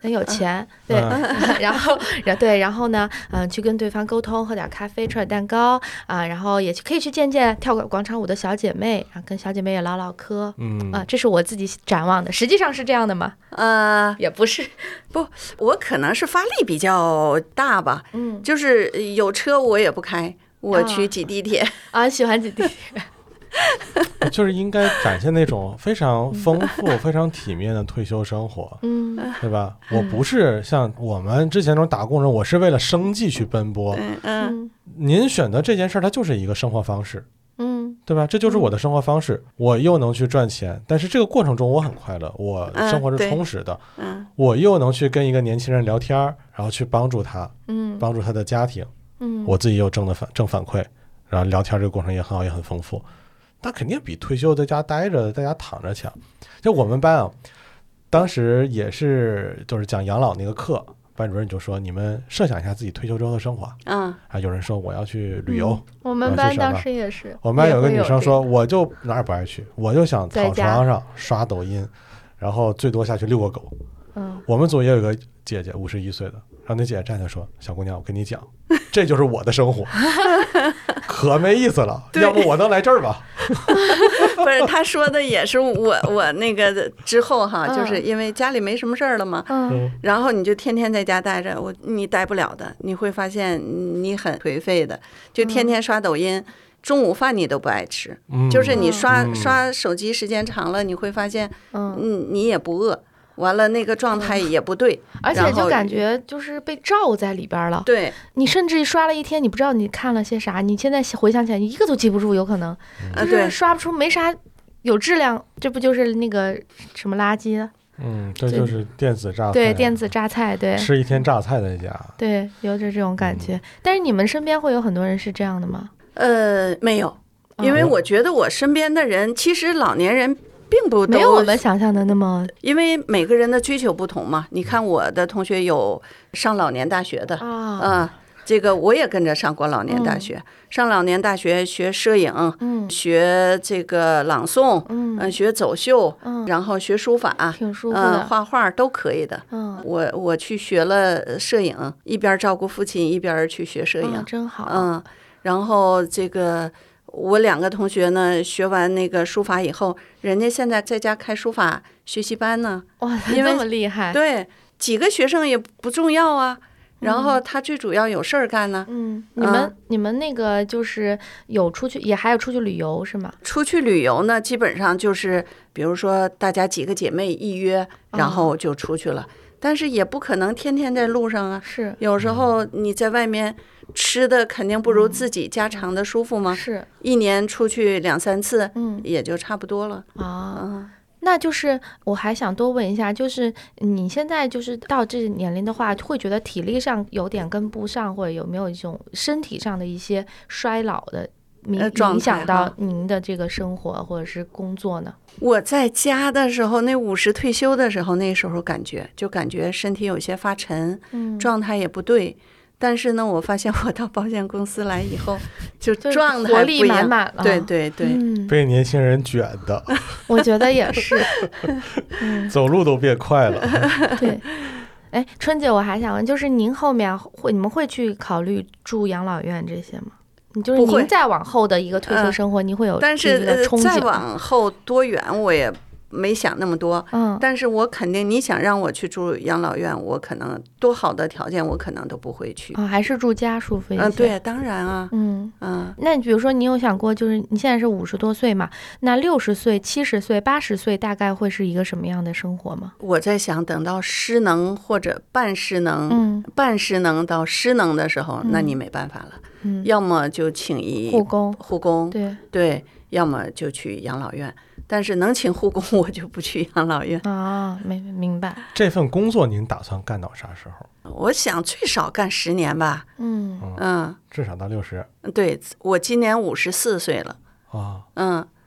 很有钱，对， 嗯然后，然对，然后呢，嗯、呃，去跟对方沟通，喝点咖啡，吃点蛋糕啊、然后也可以去见见跳广场舞的小姐妹，然后跟小姐妹也唠唠嗑， 嗯啊、这是我自己展望的，实际上是这样的吗？ 呃， 也不是， 不，我可能是发力比较大吧， 嗯， 就是有车我也不开，我啊去挤地铁。 啊，喜欢挤地铁， 就是应该展现那种非常丰富、非常体面的退休生活， 嗯对吧？我不是像我们之前那种打工人，我是为了生计去奔波。 嗯嗯嗯您选择这件事儿，它就是一个生活方式， 嗯对吧？这就是我的生活方式，我又能去赚钱，但是这个过程中我很快乐，我生活是充实的， 嗯我又能去跟一个年轻人聊天，然后去帮助他， 嗯帮助他的家庭， 嗯， 我自己有正的反正反馈，然后聊天这个过程也很好，也很丰富。那肯定比退休在家待着、在家躺着强。就我们班啊，当时也是就是讲养老那个课，班主任就说：“你们设想一下自己退休之后的生活。” 嗯啊，有人说我要去旅游， 我们班当时也是， 我们班有个女生说， 也会有我就哪儿也不爱去，我就想躺在家床上刷抖音，然后最多下去遛个狗。 这个，嗯， 我们组也有个姐姐，五十一岁的，然后那姐姐站起来说：“小姑娘，我跟你讲，这就是我的生活，可没意思了。 对要不我能来这儿吧？” 不是，他说的也是我我那个之后哈， 嗯就是因为家里没什么事儿了嘛， 嗯然后你就天天在家待着，我你待不了的，你会发现你很颓废的，就天天刷抖音。中午饭你都不爱吃， 嗯就是你刷、 嗯刷手机时间长了，你会发现， 嗯， 嗯，你也不饿，完了那个状态也不对， 而且然后就感觉就是被罩在里边了。 对你甚至刷了一天，你不知道你看了些啥，你现在回想起来，你一个都记不住，有可能就是啊对刷不出，没啥有质量，这不就是那个什么垃圾？ 嗯，这就是电子榨菜， 对，电子榨菜，对吃一天榨菜在家。 对，有着这种感觉。但是你们身边会有很多人是这样的吗？ 呃没有，因为我觉得我身边的人其实老年人并不都没有我们想象的那么因为每个人的追求不同嘛。你看我的同学有上老年大学的， 啊， 嗯，这个我也跟着上过老年大学，上老年大学学摄影， 嗯学这个朗诵， 嗯嗯，学走秀， 嗯， 然后学书法， 挺舒服嗯， 的， 画画都可以的。 嗯， 我我去学了摄影，一边照顾父亲，一边去学摄嗯影， 真好， 嗯，然后这个我两个同学呢，学完那个书法以后，人家现在在家开书法学习班呢。 哇， 因为这么厉害， 对，几个学生也不重要啊，然后他最主要有事儿干呢。 嗯，你们、你们那个就是有出去，也还有出去旅游是吗？ 出去旅游呢，基本上就是比如说大家几个姐妹一约，然后就出去了。但是也不可能天天在路上啊， 是有时候你在外面吃的肯定不如自己家常的舒服吗？ 是， 一年出去两三次， 嗯也就差不多了。 啊。 嗯， 那就是我还想多问一下，就是你现在就是到这个年龄的话，会觉得体力上有点跟不上，或者有没有一种身体上的一些衰老的影呃状态影响到哈您的这个生活或者是工作呢？ 我在家的时候，那五十退休的时候，那时候感觉就感觉身体有些发沉， 嗯， 状态也不对。但是呢，我发现我到保险公司来以后，就就是状态活力不一样。 满满了。 对对对， 嗯， 被年轻人卷的， 我觉得也是。嗯， 走路都变快了。 对。哎，春姐，我还想问，就是您后面会你们会去考虑住养老院这些吗？你就是不会您再往后的一个退休嗯生活，您会有但是这个呃再憧憬吗？ 往后多远我也没想那么多。 嗯， 但是我肯定，你想让我去住养老院，我可能多好的条件，我可能都不会去。 啊，还是住家舒服一些。 嗯，对，当然啊， 嗯， 嗯， 那你比如说，你有想过，就是你现在是五十多岁嘛？那六十岁、七十岁、八十岁，大概会是一个什么样的生活吗？ 我在想，等到失能或者半失能、 嗯半失能到失能的时候， 嗯那你没办法了， 嗯， 要么就请一护工， 护工， 对对，要么就去养老院。但是能请护工，我就不去养老院。 啊，没明白。 这份工作您打算干到啥时候？ 我想最少干十年吧。 嗯嗯， 至少到六十对，我今年五十四岁了。 啊。 嗯，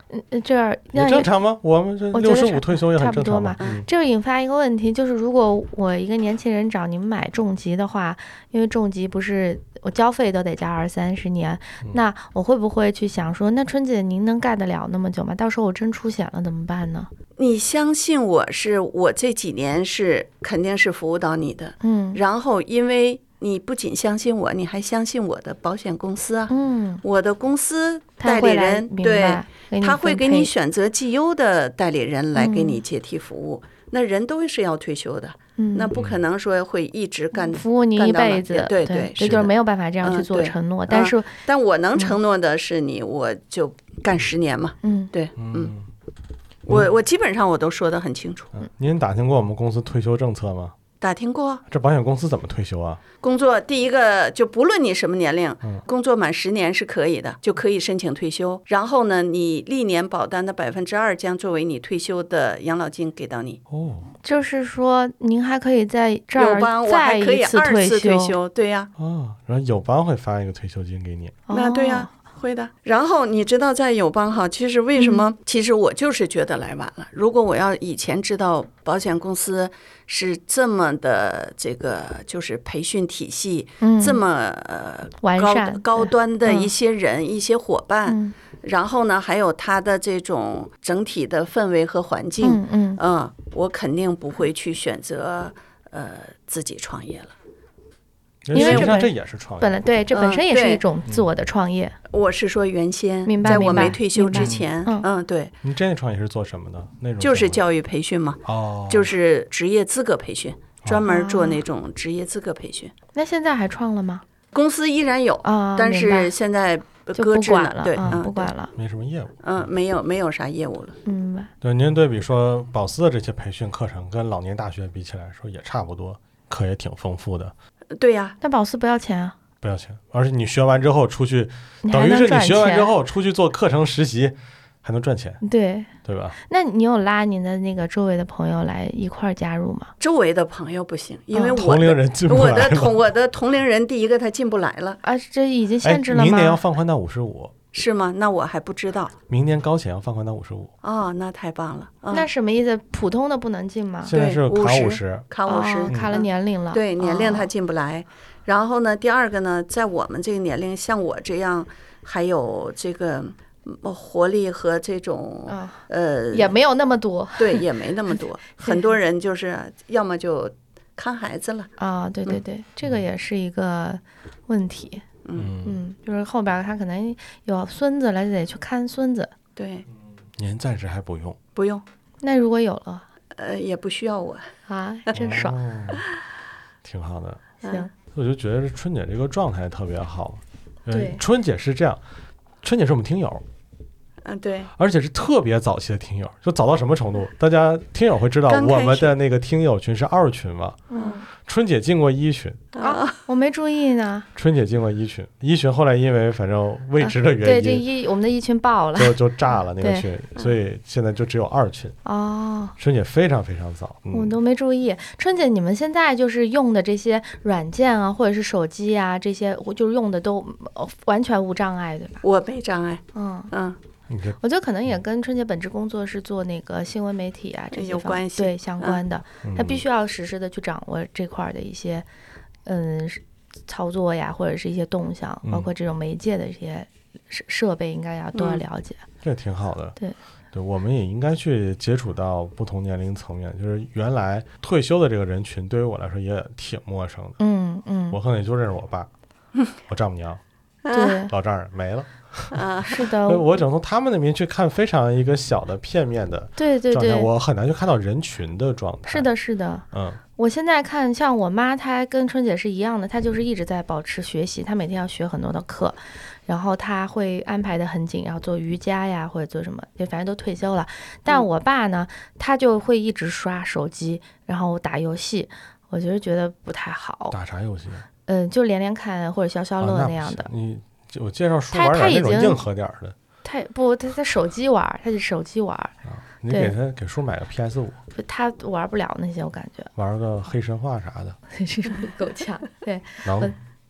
嗯，这儿也那正常吗？我们这我觉得差六十五退休也很正常差不多嘛。 嗯这就引发一个问题，就是如果我一个年轻人找你们买重疾的话，因为重疾不是我交费都得交二三十年， 嗯那我会不会去想说，那春姐您能干得了那么久吗？到时候我真出险了怎么办呢？ 你相信我是我这几年是肯定是服务到你的， 嗯然后因为你不仅相信我，你还相信我的保险公司啊， 嗯， 我的公司代理他会来人， 明对， 白，给你他会分配给你选择绩优的代理人来给你嗯接替服务。那人都是要退休的， 嗯那不可能说会一直干。 服务你干到老一辈子， 对对对是的这就是没有办法这样去嗯对做承诺，但是但我能承诺的是你，我就干十年嘛。 嗯对，嗯， 嗯， 我我基本上我都说得很清楚。 嗯您打听过我们公司退休政策吗？ 打听过这保险公司怎么退休啊？ 工作，第一个就不论你什么年龄嗯， 工作满十年是可以的，就可以申请退休。然后呢，你历年保单的百分之二将作为你退休的养老金给到你。 哦， 就是说您还可以在这儿友邦我再还可以一次二次退休， 休，对呀、 啊，然后友邦会发一个退休金给你。 那对呀、 哦会的。然后你知道在友邦哈，其实为什么？其实我就是觉得来晚了。如果我要以前知道保险公司是这么的这个就是培训体系， 嗯这么呃高完善高端的嗯一些人、一些伙伴， 嗯然后呢，还有它的这种整体的氛围和环境， 嗯嗯嗯，我肯定不会去选择呃自己创业了。 因为这本实际上这也是创业。 本来对，这本身也是嗯对一种自我的创业。 我是说原先， 明白在我明白没退休明白之前， 嗯嗯，对， 您这创业是做什么的？那种什么就是教育培训嘛， 哦， 就是职业资格培训，专门做哦那种职业资格培训。 那现在还创了吗？ 公司依然有， 啊， 但明白是现在就搁置了， 不管了， 对， 嗯， 嗯， 不管了， 没什么业务。 嗯，没有没有啥业务了。 明白。 对，您对比说保司的这些培训课程跟老年大学比起来说也差不多，课也挺丰富的， 对呀， 但保司不要钱啊， 不要钱。而且你学完之后出去， 你等于是你还能赚钱学完之后出去做课程实习，还能赚钱， 对。 对吧？ 那你有拉您的那个周围的朋友来一块儿加入吗？ 周围的朋友不行，因为嗯我同龄的人进不我来了。 的同我的同龄人，第一个他进不来了， 啊，这已经哎限制，了明年要吗？ 放宽到五十五， 是吗？那我还不知道。 明年高检要放宽到五十五， 哦，那太棒了。嗯那什么意思？普通的不能进吗？ 现在是卡对五十， 卡五十、 哦，卡了年龄了。 对，年龄他哦进不来。然后呢，第二个呢，在我们这个年龄，像我这样，还有这个嗯活力和这种啊， 呃， 也没有那么多对，也没那么多。很多人就是要么就看孩子了， 啊。对对对，这个也是一个问题。 嗯， 嗯，就是后边他可能有孙子了，就得去看孙子。 对， 您暂时还不用， 不用， 那如果有了呃，也不需要我。 啊，真爽。 哦挺好的。 行， 我就觉得春姐这个状态特别好。呃对春姐是这样，春姐是我们听友， 嗯，对， 而且是特别早期的听友，就早到什么程度？大家听友会知道， 刚开始我们的那个听友群是二群嘛。 嗯春姐进过一群， 啊，我没注意呢。 春姐进过一群，一群后来因为反正未知的啊对，这原因， 一我们的一群爆了。 就就炸了那个对群，所以现在就只有二群。 哦， 春姐非常非常早，嗯， 我都没注意。春姐，你们现在就是用的这些软件啊，或者是手机啊，这些就是用的都呃完全无障碍，对吧？ 我没障碍。 嗯， 嗯， 你这我觉得可能也跟春姐本职工作是做那个新闻媒体啊这些方有关系对相关的， 嗯他必须要实时的去掌握这块儿的一些嗯操作呀，或者是一些动向， 嗯包括这种媒介的这些设设备，应该要都要了解。 这挺好的。 对， 对，我们也应该去接触到不同年龄层面。就是原来退休的这个人群，对于我来说也挺陌生的。 嗯嗯， 我可能也就认识我爸、我丈母娘、 对， 老丈人没了。 啊， 是的所以，我只能从他们那边去看非常一个小的片面的对对状态， 对， 我很难去看到人群的状态。 是，的，是的。 嗯， 我现在看，像我妈，她跟春姐是一样的，她就是一直在保持学习，她每天要学很多的课，然后她会安排的很紧，然后做瑜伽呀，或者做什么，就反正都退休了。但我爸呢，他就会一直刷手机，然后打游戏，我就是觉得不太好。 打啥游戏？ 嗯，就连连看或者消消啊乐那样的。 不行你我介绍书他玩他已经点那种硬核点儿的他不，他他手机玩，他是手机玩， 啊，你对给他给叔买个 P S 五， 他玩不了那些，我感觉玩个黑神话啥的， 这种够呛。对， 能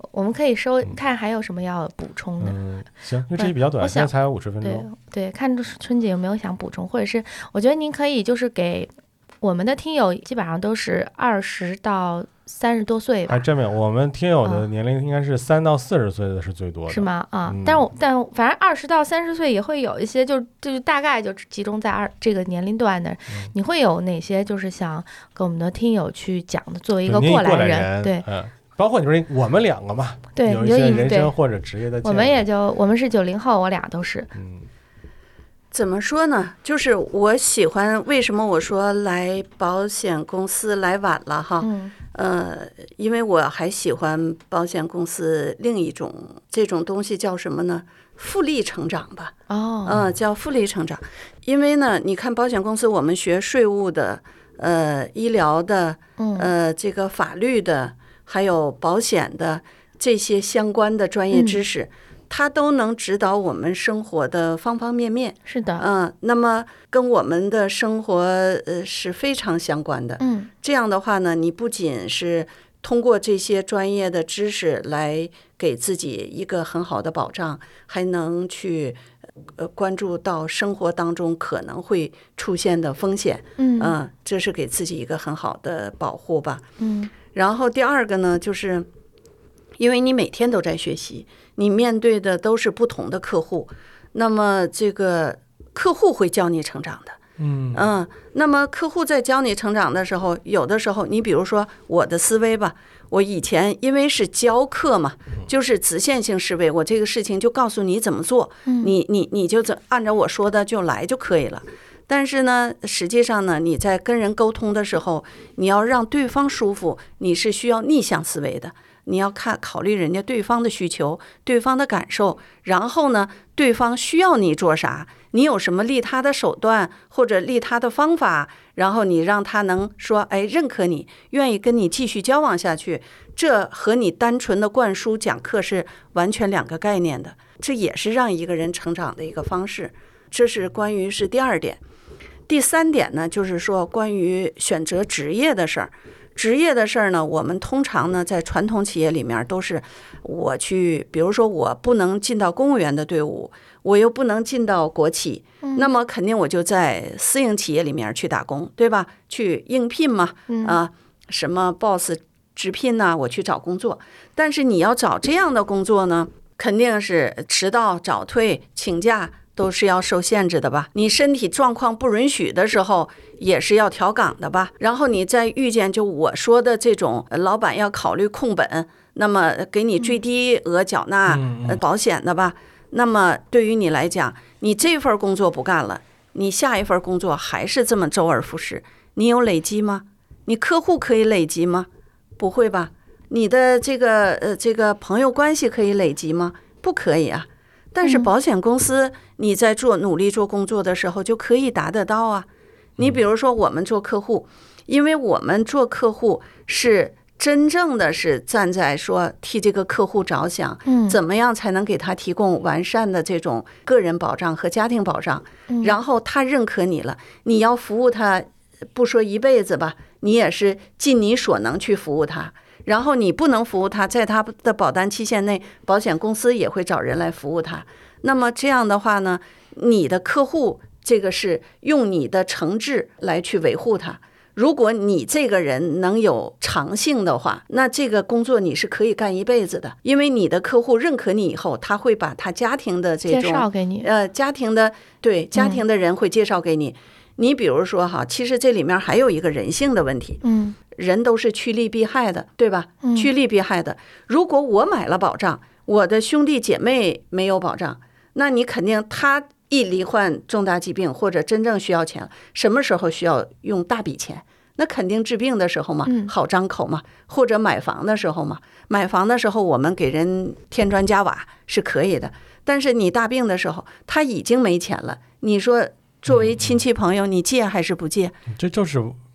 我们可以收看还有什么要补充的。 嗯，行，因为这期比较短，现在才五十分对钟。 对，看春姐有没有想补充，或者是我觉得您可以就是给我们的听友基本上都是二十到三十多岁吧。 还真没有，我们听友的年龄应该是三到四十岁的是最多的， 是吗？啊， 嗯、 但我但反正二十到三十岁也会有一些，就就大概就集中在二这个年龄段的。嗯、你会有哪些就是想跟我们的听友去讲的？作为一个过来人，对， 嗯。包括你说我们两个嘛， 对， 有一些人生或者职业的， 我们也就我们是九零后，我俩都是。 嗯， 怎么说呢？就是我喜欢，为什么我说来保险公司来晚了哈？ 嗯， 呃，因为我还喜欢保险公司另一种这种东西叫什么呢？复利成长吧。 哦， 嗯、呃，叫复利成长。因为呢，你看保险公司，我们学税务的，呃，医疗的，呃，这个法律的。还有保险的这些相关的专业知识，嗯、它都能指导我们生活的方方面面。 是的， 嗯，那么跟我们的生活呃是非常相关的。 嗯， 这样的话呢，你不仅是通过这些专业的知识来给自己一个很好的保障，还能去呃关注到生活当中可能会出现的风险。 嗯， 嗯，这是给自己一个很好的保护吧。 嗯。 然后第二个呢，就是因为你每天都在学习，你面对的都是不同的客户，那么这个客户会教你成长的。 嗯嗯，那么客户在教你成长的时候，有的时候你比如说我的思维吧，我以前因为是教课嘛，就是直线性思维，我这个事情就告诉你怎么做，你你你就按照我说的就来就可以了。但是呢，实际上呢，你在跟人沟通的时候，你要让对方舒服，你是需要逆向思维的。你要看考虑人家对方的需求、对方的感受，然后呢，对方需要你做啥，你有什么利他的手段或者利他的方法，然后你让他能说，哎，认可你，愿意跟你继续交往下去。这和你单纯的灌输讲课是完全两个概念的，这也是让一个人成长的一个方式。这是关于是第二点。第三点呢，就是说关于选择职业的事儿。职业的事儿呢，我们通常呢在传统企业里面都是我去，比如说我不能进到公务员的队伍，我又不能进到国企， 嗯、 那么肯定我就在私营企业里面去打工，对吧？去应聘嘛， 嗯、 啊，什么 boss 直聘呐、啊，我去找工作。但是你要找这样的工作呢，肯定是迟到、早退、请假。都是要受限制的吧？你身体状况不允许的时候，也是要调岗的吧？然后你再遇见就我说的这种老板要考虑控本，那么给你最低额缴纳保险的吧？那么对于你来讲，你这份工作不干了，你下一份工作还是这么周而复始，你有累积吗？你客户可以累积吗？不会吧？你的这个呃这个朋友关系可以累积吗？不可以啊。但是保险公司你在做努力做工作的时候就可以达得到啊。你比如说我们做客户，因为我们做客户是真正的是站在说替这个客户着想，怎么样才能给他提供完善的这种个人保障和家庭保障，然后他认可你了，你要服务他，不说一辈子吧，你也是尽你所能去服务他。然后你不能服务他，在他的保单期限内，保险公司也会找人来服务他。那么这样的话呢，你的客户这个是用你的诚挚来去维护他。如果你这个人能有长性的话，那这个工作你是可以干一辈子的，因为你的客户认可你以后，他会把他家庭的这种介绍给你， 呃，家庭的对家庭的人会介绍给你。嗯、你比如说哈，其实这里面还有一个人性的问题， 嗯。 人都是趋利避害的，对吧？趋利避害的。如果我买了保障，我的兄弟姐妹没有保障，那你肯定他一罹患重大疾病或者真正需要钱，什么时候需要用大笔钱？那肯定治病的时候嘛，好张口嘛，或者买房的时候嘛。买房的时候我们给人添砖加瓦是可以的，但是你大病的时候他已经没钱了，你说作为亲戚朋友，你借还是不借？ 这就是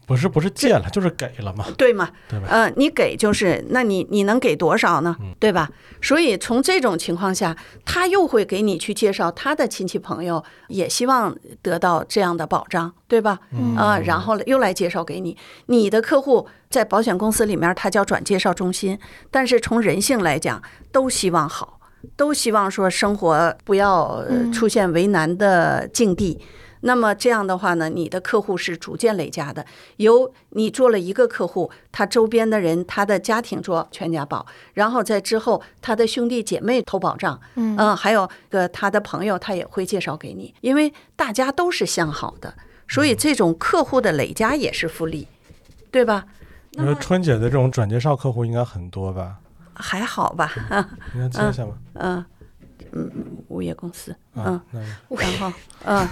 不是不是借了，就是给了嘛， 对吗？ 对吧？ 呃，你给就是，那你你能给多少呢？ 嗯对吧？所以从这种情况下，他又会给你去介绍他的亲戚朋友，也希望得到这样的保障，对吧？ 嗯啊、然后又来介绍给你，你的客户在保险公司里面，它叫转介绍中心，但是从人性来讲，都希望好，都希望说生活不要呃出现为难的境地。那么这样的话呢，你的客户是逐渐累加的，由你做了一个客户，他周边的人，他的家庭做全家保，然后在之后他的兄弟姐妹投保障， 嗯嗯，还有个他的朋友，他也会介绍给你，因为大家都是相好的，所以这种客户的累加也是复利，对吧？ 因为春姐的这种转介绍客户应该很多吧？ 还好吧， 应该接一下吧？ 嗯嗯，物业公司，嗯啊，，那然后嗯，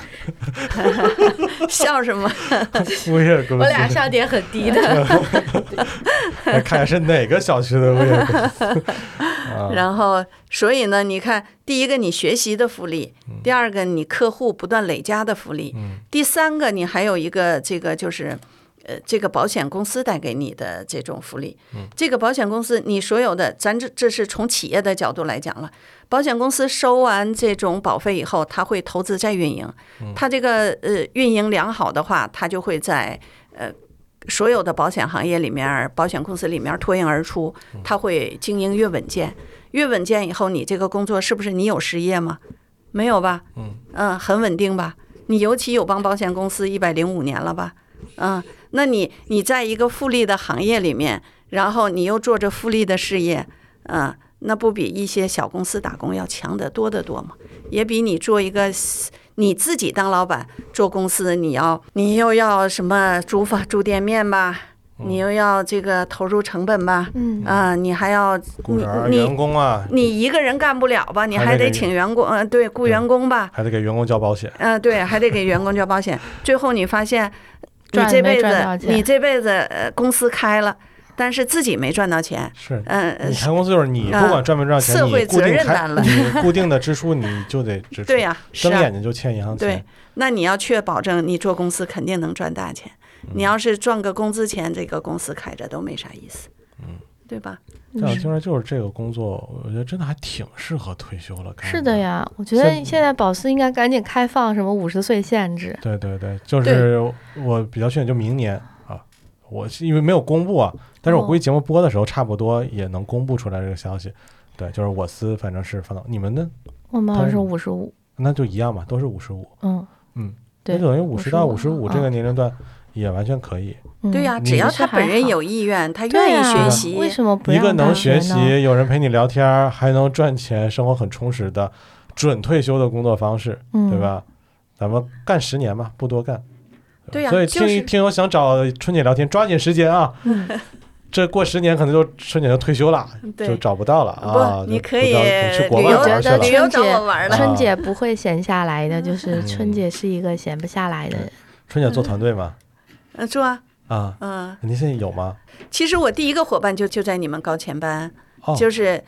笑什么？ 物业公司， 我俩笑点很低的。 来看一下是哪个小区的物业公司。啊， 然后，所以呢，你看，第一个你学习的复利，第二个你客户不断累加的复利， 嗯第三个你还有一个这个就是。呃，这个保险公司带给你的这种福利，这个保险公司你所有的，咱这这是从企业的角度来讲了。保险公司收完这种保费以后，它会投资再运营，它这个呃运营良好的话，它就会在呃所有的保险行业里面，保险公司里面脱颖而出，它会经营越稳健，越稳健以后，你这个工作是不是你有失业吗？没有吧？ 嗯嗯，很稳定吧？你尤其友邦保险公司一百零五年了吧？嗯，那你你在一个复利的行业里面，然后你又做着复利的事业，嗯，那不比一些小公司打工要强得多得多吗？也比你做一个你自己当老板做公司，你要你又要什么租房租店面吧，你又要这个投入成本吧， 嗯啊，你还要雇员儿、 你员工啊， 你一个人干不了吧？你还得还得给请员工，呃，对，雇员工吧， 还得给员工交保险。 嗯、对，还得给员工交保险。最后你发现，你赚没这辈子赚到钱你这辈子呃公司开了，但是自己没赚到钱。 是， 嗯、 你开公司就是你不管赚没赚钱， 社会你固定责任开担了你固定的支出你就得支出。 对呀、是啊睁眼，睛就欠银行对钱。， 那你要确保证你做公司肯定能赚大钱。你要是赚个工资钱，这个公司开着都没啥意思， 嗯， 对吧？ 这样听说就是这个工作，我觉得真的还挺适合退休了。干是的。呀，我觉得现现在保司应该赶紧开放什么五十岁限制。 对对对，就是我比较确定，就明年啊，我是因为没有公布啊，但是我估计节目播的时候差不多也能公布出来这个消息。对，就是我司反正是放到你们的， 我们好像是五十五， 那就一样吧，都是五十五。 嗯嗯， 对， 那就等于五十到五十 55 五这个年龄段也完全可以。 嗯对呀、 你只要其实还他本人好有意愿，他对愿意呀学习， 为什么不一个让他能学习， 呢？ 有人陪你聊天，还能赚钱，生活很充实的准退休的工作方式， 嗯对吧？咱们干十年嘛，不多干。 对呀所以听、 就是听友想找春姐聊天，抓紧时间啊！这过十年可能就春姐就退休了， 对就找不到了啊！ 不，你就不知道可以去国旅游外玩去了觉得旅游找春姐我玩了。 春姐不会闲下来的，就是嗯春姐是一个闲不下来的人。 春姐做团队嘛？ 嗯，是吧？ 啊， 嗯， 您现在有吗？ 其实我第一个伙伴就就在你们高前班， 哦， 就是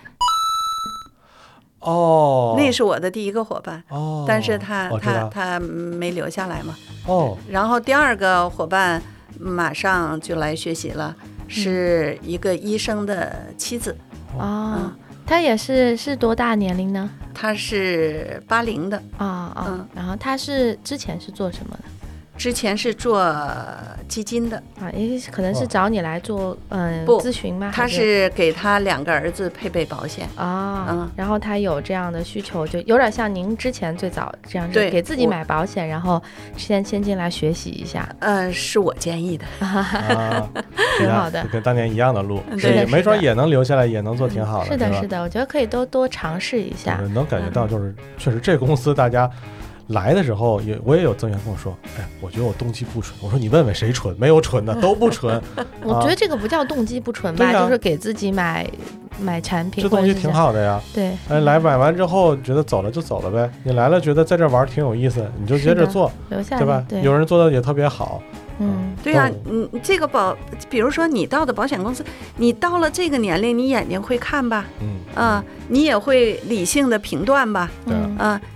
哦， 那是我的第一个伙伴， 哦， 但是他我知道他他没留下来嘛。 哦， 然后第二个伙伴马上就来学习了，是一个医生的妻子， 哦，她也是是多大年龄呢？ 她是八零的， 啊啊嗯， 然后她是之前是做什么的？ 之前是做基金的， 啊，诶，可能是找你来做嗯不咨询吗？ 他还是给他两个儿子配备保险。 啊， 嗯然后他有这样的需求，就有点像您之前最早这样， 对给自己我买保险，然后先先进来学习一下。 呃，是我建议的。 啊， 挺好的跟当年一样的路， 嗯所以对的没准是的也能留下来，也能做挺好的， 是的， 吧是的，我觉得可以多多尝试一下。 对能感觉到，就是确实这公司大家来的时候也，我也有增员跟我说，哎，我觉得我动机不纯。我说你问问谁纯？没有纯的，都不纯。 我觉得这个不叫动机不纯吧， 对呀就是给自己买买产品， 这东西挺或者是这样。 好的呀。 对， 哎，来买完之后觉得走了就走了呗。你来了觉得在这玩挺有意思，你就接着做， 留下对吧？ 对， 有人做的也特别好， 嗯， 对呀、 都嗯，这个保，比如说你到的保险公司，你到了这个年龄，你眼睛会看吧？ 嗯， 啊、你也会理性的评断吧？ 对啊嗯啊、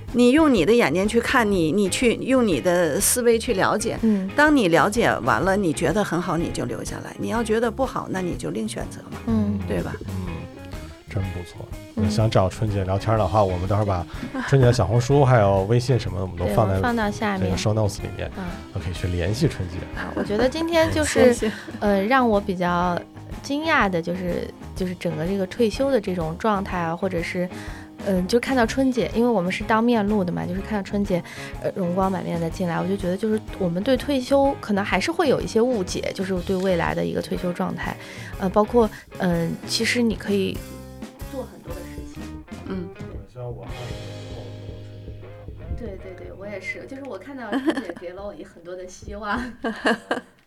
你用你的眼睛去看你，你去用你的思维去了解。 嗯， 当你了解完了，你觉得很好，你就留下来；你要觉得不好，那你就另选择嘛， 嗯， 对吧？ 真不错。想找春姐聊天的话，我们到时候把春姐的小红书还有微信什么的，我们都放在放到下面 show notes 里面，都可以去联系春姐。 我觉得今天就是呃，让我比较惊讶的就是就是整个这个退休的这种状态啊，或者是嗯，就看到春姐，因为我们是当面录的嘛，就是看到春姐呃容光满面的进来，我就觉得就是我们对退休可能还是会有一些误解，就是对未来的一个退休状态，呃，包括嗯、呃，其实你可以做很多的事情。 嗯， 希望我二十年后对对对，我也是，就是我看到春姐给了我很多的希望。